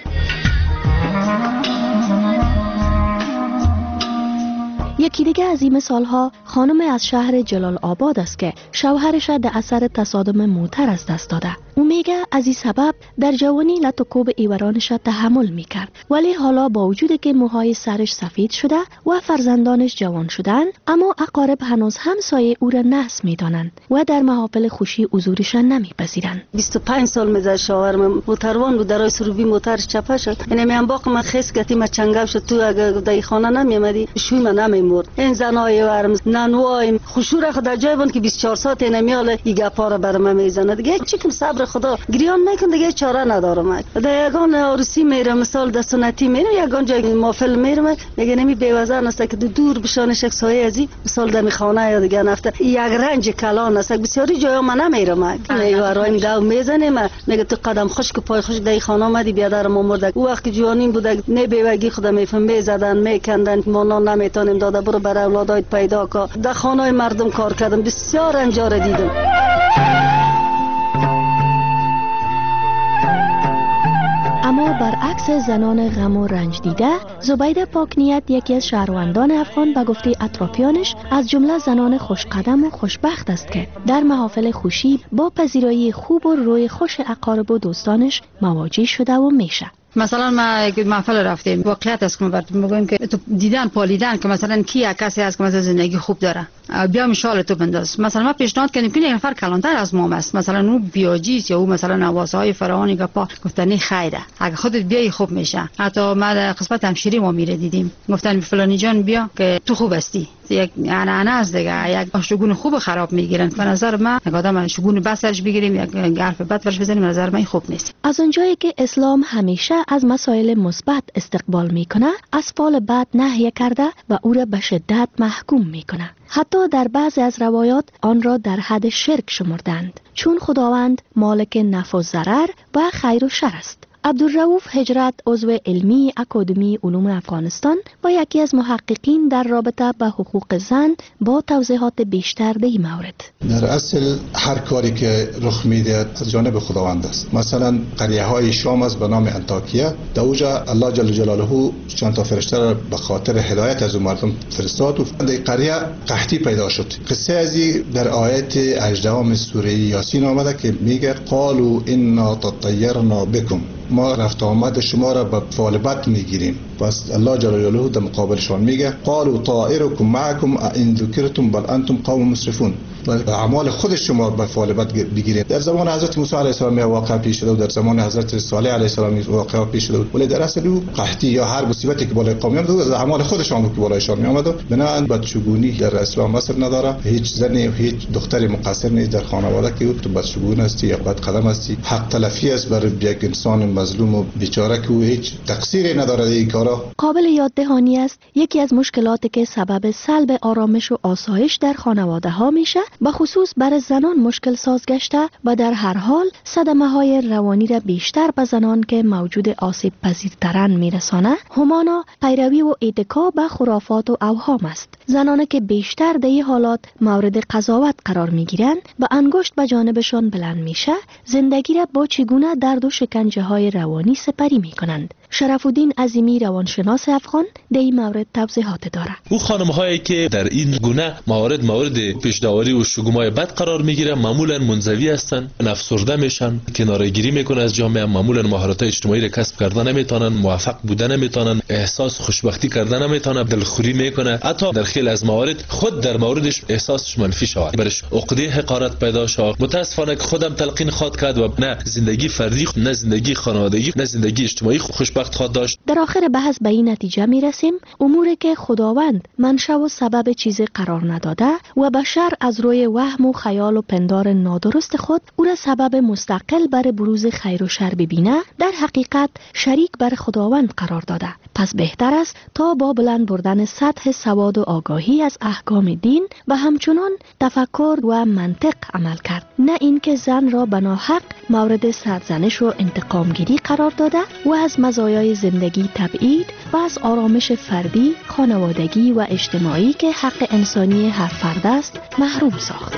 یکی دیگه از این مثالها خانم از شهر جلال آباد است که شوهرش در اثر تصادم موتر از دست داده. او میگه از این سبب در جوانی لط و کوب ایورانش تحمل میکرد، ولی حالا با وجود که موهای سرش سفید شده و فرزندانش جوان شدن، اما اقارب هنوز هم سایه او را نحس میدانند و در محافل خوشی حضورشان نمیپذیرند. 25 سال میزد شوهرم موتروان بود، درای سروبی موترش چپه شد. یعنی میام باق من خس گتی ما چنگاو شد. تو اگه در خانه نمیامدی شوی من نمیمرد. این زنای ورم نانوای خوشوره خدا جای بود که 24 ساعت نمیاله ایگه پاره برام میزنه. دیگه چیکم صبر خدا گریان میکن، دیگه چاره ندارم. در یگان عروسی میرم، مثال در سنتی میرم، یگان جای محفل میرم، میگه نمی بیوزن است که دور بشانش یک سایه ازی مثال در خانه یا دیگه نفته یک رنج کلان است. بسیاری جایا من نمیرم. میورایم دو میزنیم، میگه تو قدم خشک پای خشک در خانه آمدی بیا در ما مرده. او وقت جوانیم بوده نه بیوگی خدا میفهم میزدن میکندن، ما نمیتونیم داده برو برای اولادایت پیدا کن. در خانه مردم کار کردم، بسیار انجار دیدم. اما برعکس زنان غم و رنج دیده، زبیده پاکنیت یکی از شهروندان افغان به گفته اطرافیانش از جمله زنان خوشقدم و خوشبخت است که در محافل خوشی با پذیرایی خوب و روی خوش اقارب و دوستانش مواجه شده و میشه. مثلا ما یک محفل رفتیم، واقعیت است که ما براتون میگیم که تو دیدن پالیدن که مثلا کی کسی هست که مثلا زندگی خوب داره، بیا مشال تو بنداز. مثلا ما پیشنهاد کردیم که یک نفر کلانتر از ما است، مثلا اون بیاجیست یا اون مثلا نوازهای فراوانی که پا گفتن خیره، اگه خودت بیای خوب میشه. حتی ما در قسمت همشیری ما میره دیدیم، گفتن فلانی جان بیا که تو خوب هستی. یک انا از دیگه یک شگون خوب خراب میگیرن. به نظر من یک آدم شگون بسرش بگیریم یک حرف بد ورش بزنیم، نظر من خوب نیست. از اونجایی که اسلام همیشه از مسائل مثبت استقبال میکنه، از فعل بد نهی کرده و او را به شدت محکوم میکنه. حتی در بعضی از روایات آن را در حد شرک شمردند، چون خداوند مالک نفع و ضرر و خیر و شر است. عبدالرؤوف هجرت، عضو علمی اکادمی علوم افغانستان و یکی از محققین در رابطه با حقوق زن با توضیحات بیشتر به این مورد. در اصل هر کاری که رخ میده از جانب خداوند است. مثلا قریه های شام است به نام انطاکیه، در اونجا الله جل جلاله چند تا فرشته را به خاطر هدایت از مردم فرستاد و در قریه قحطی پیدا شد. قصه ازی در آیت 18 سوره یاسین آمده که میگه قالوا انا تطیرنا بكم، ما رفت آمد شما را به فعل بد میگیریم. پس الله جل جلاله در مقابلشان میگه قالوا طائرکم معکم ان ذکرتم بل انتم قوم مسرفون، اعمال خود شما به فعل بد بگیرید. در زمان حضرت موسی علیه السلام واقع پیش شده و در زمان حضرت صالح علیه السلام واقع پیش شده، ولی در اصل او قحطی یا هر مصیبتی که بالای قوم میاد از اعمال خودشان بود که بالایشان میآمد. بنابراین بدشگونی در اسلام اثر نداره. هیچ زنی و هیچ دختری مقصر نیست در خانواده که تو بدشگون هستی یا بد قدم هستی. حق تلفی است بر یک انسان مظلوم و بیچاره که هیچ تقصیری نداره این کارا. قابل یاددهانی است یکی از مشکلاتی که سبب سلب آرامش و آسایش در خانواده ها میشه به خصوص برای زنان مشکل ساز گشته و در هر حال صدمه های روانی را بیشتر به زنان که موجود آسیب پذیرترن میرسانه همانا پیروی و اتکا به خرافات و اوهام است. زنانی که بیشتر در این حالات مورد قضاوت قرار میگیرند و انگشت به جانبشان بلند میشه زندگی را با چگونه درد و شکنجه های روانی سپری میکنند. شرف الدین عظیمی روانشناس افغان در این مورد توضیحات داره. او خانم هایی که در این گونه مورد پیشداوری و شگمای بد قرار میگیره معمولا منزوی هستند، افسرده میشن، کناره‌گیری میکنن از جامعه، معمولا مهارت اجتماعی را کسب کردن نمیتونن، موفق بودن نمیتونن، احساس خوشبختی کردن نمیتونن، دلخوری میکنه، حتی در خیلی از موارد خود در موردش احساسش منفی شود، برش عقده حقارت پیدا شود. متاسفانه که خودم تلقین خواد کرد و نه زندگی فردی، نه زندگی خانوادگی، نه زندگی اجتماعی خوشبخت خواد داشت. در آخر بحث به این نتیجه میرسیم اموری که خداوند منشأ و سبب چیزی قرار نداده و بشر از روی وهم و خیال و پندار نادرست خود او را سبب مستقل بر بروز خیر و شر ببینه، در حقیقت شریک بر خداوند قرار داده. پس بهتر است تا با بلند بردن سطح سواد و آگاهی از احکام دین و همچنان تفکر و منطق عمل کرد، نه اینکه زن را به ناحق مورد سرزنش و انتقامگیری قرار داده و از مزایای زندگی تبعید و از آرامش فردی، خانوادگی و اجتماعی که حق انسانی هر فرد است محروم ساخت.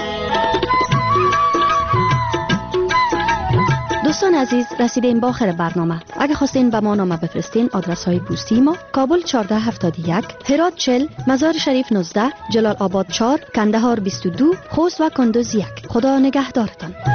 دوستان عزیز، رسیدیم به آخر برنامه. اگه خواستین به ما نامه بفرستین آدرس های پستی ما: کابل 1471، هرات 40، مزار شریف 19، جلال آباد 4، کندهار 22، خوست و کندوز 1. خدا نگهدارتان.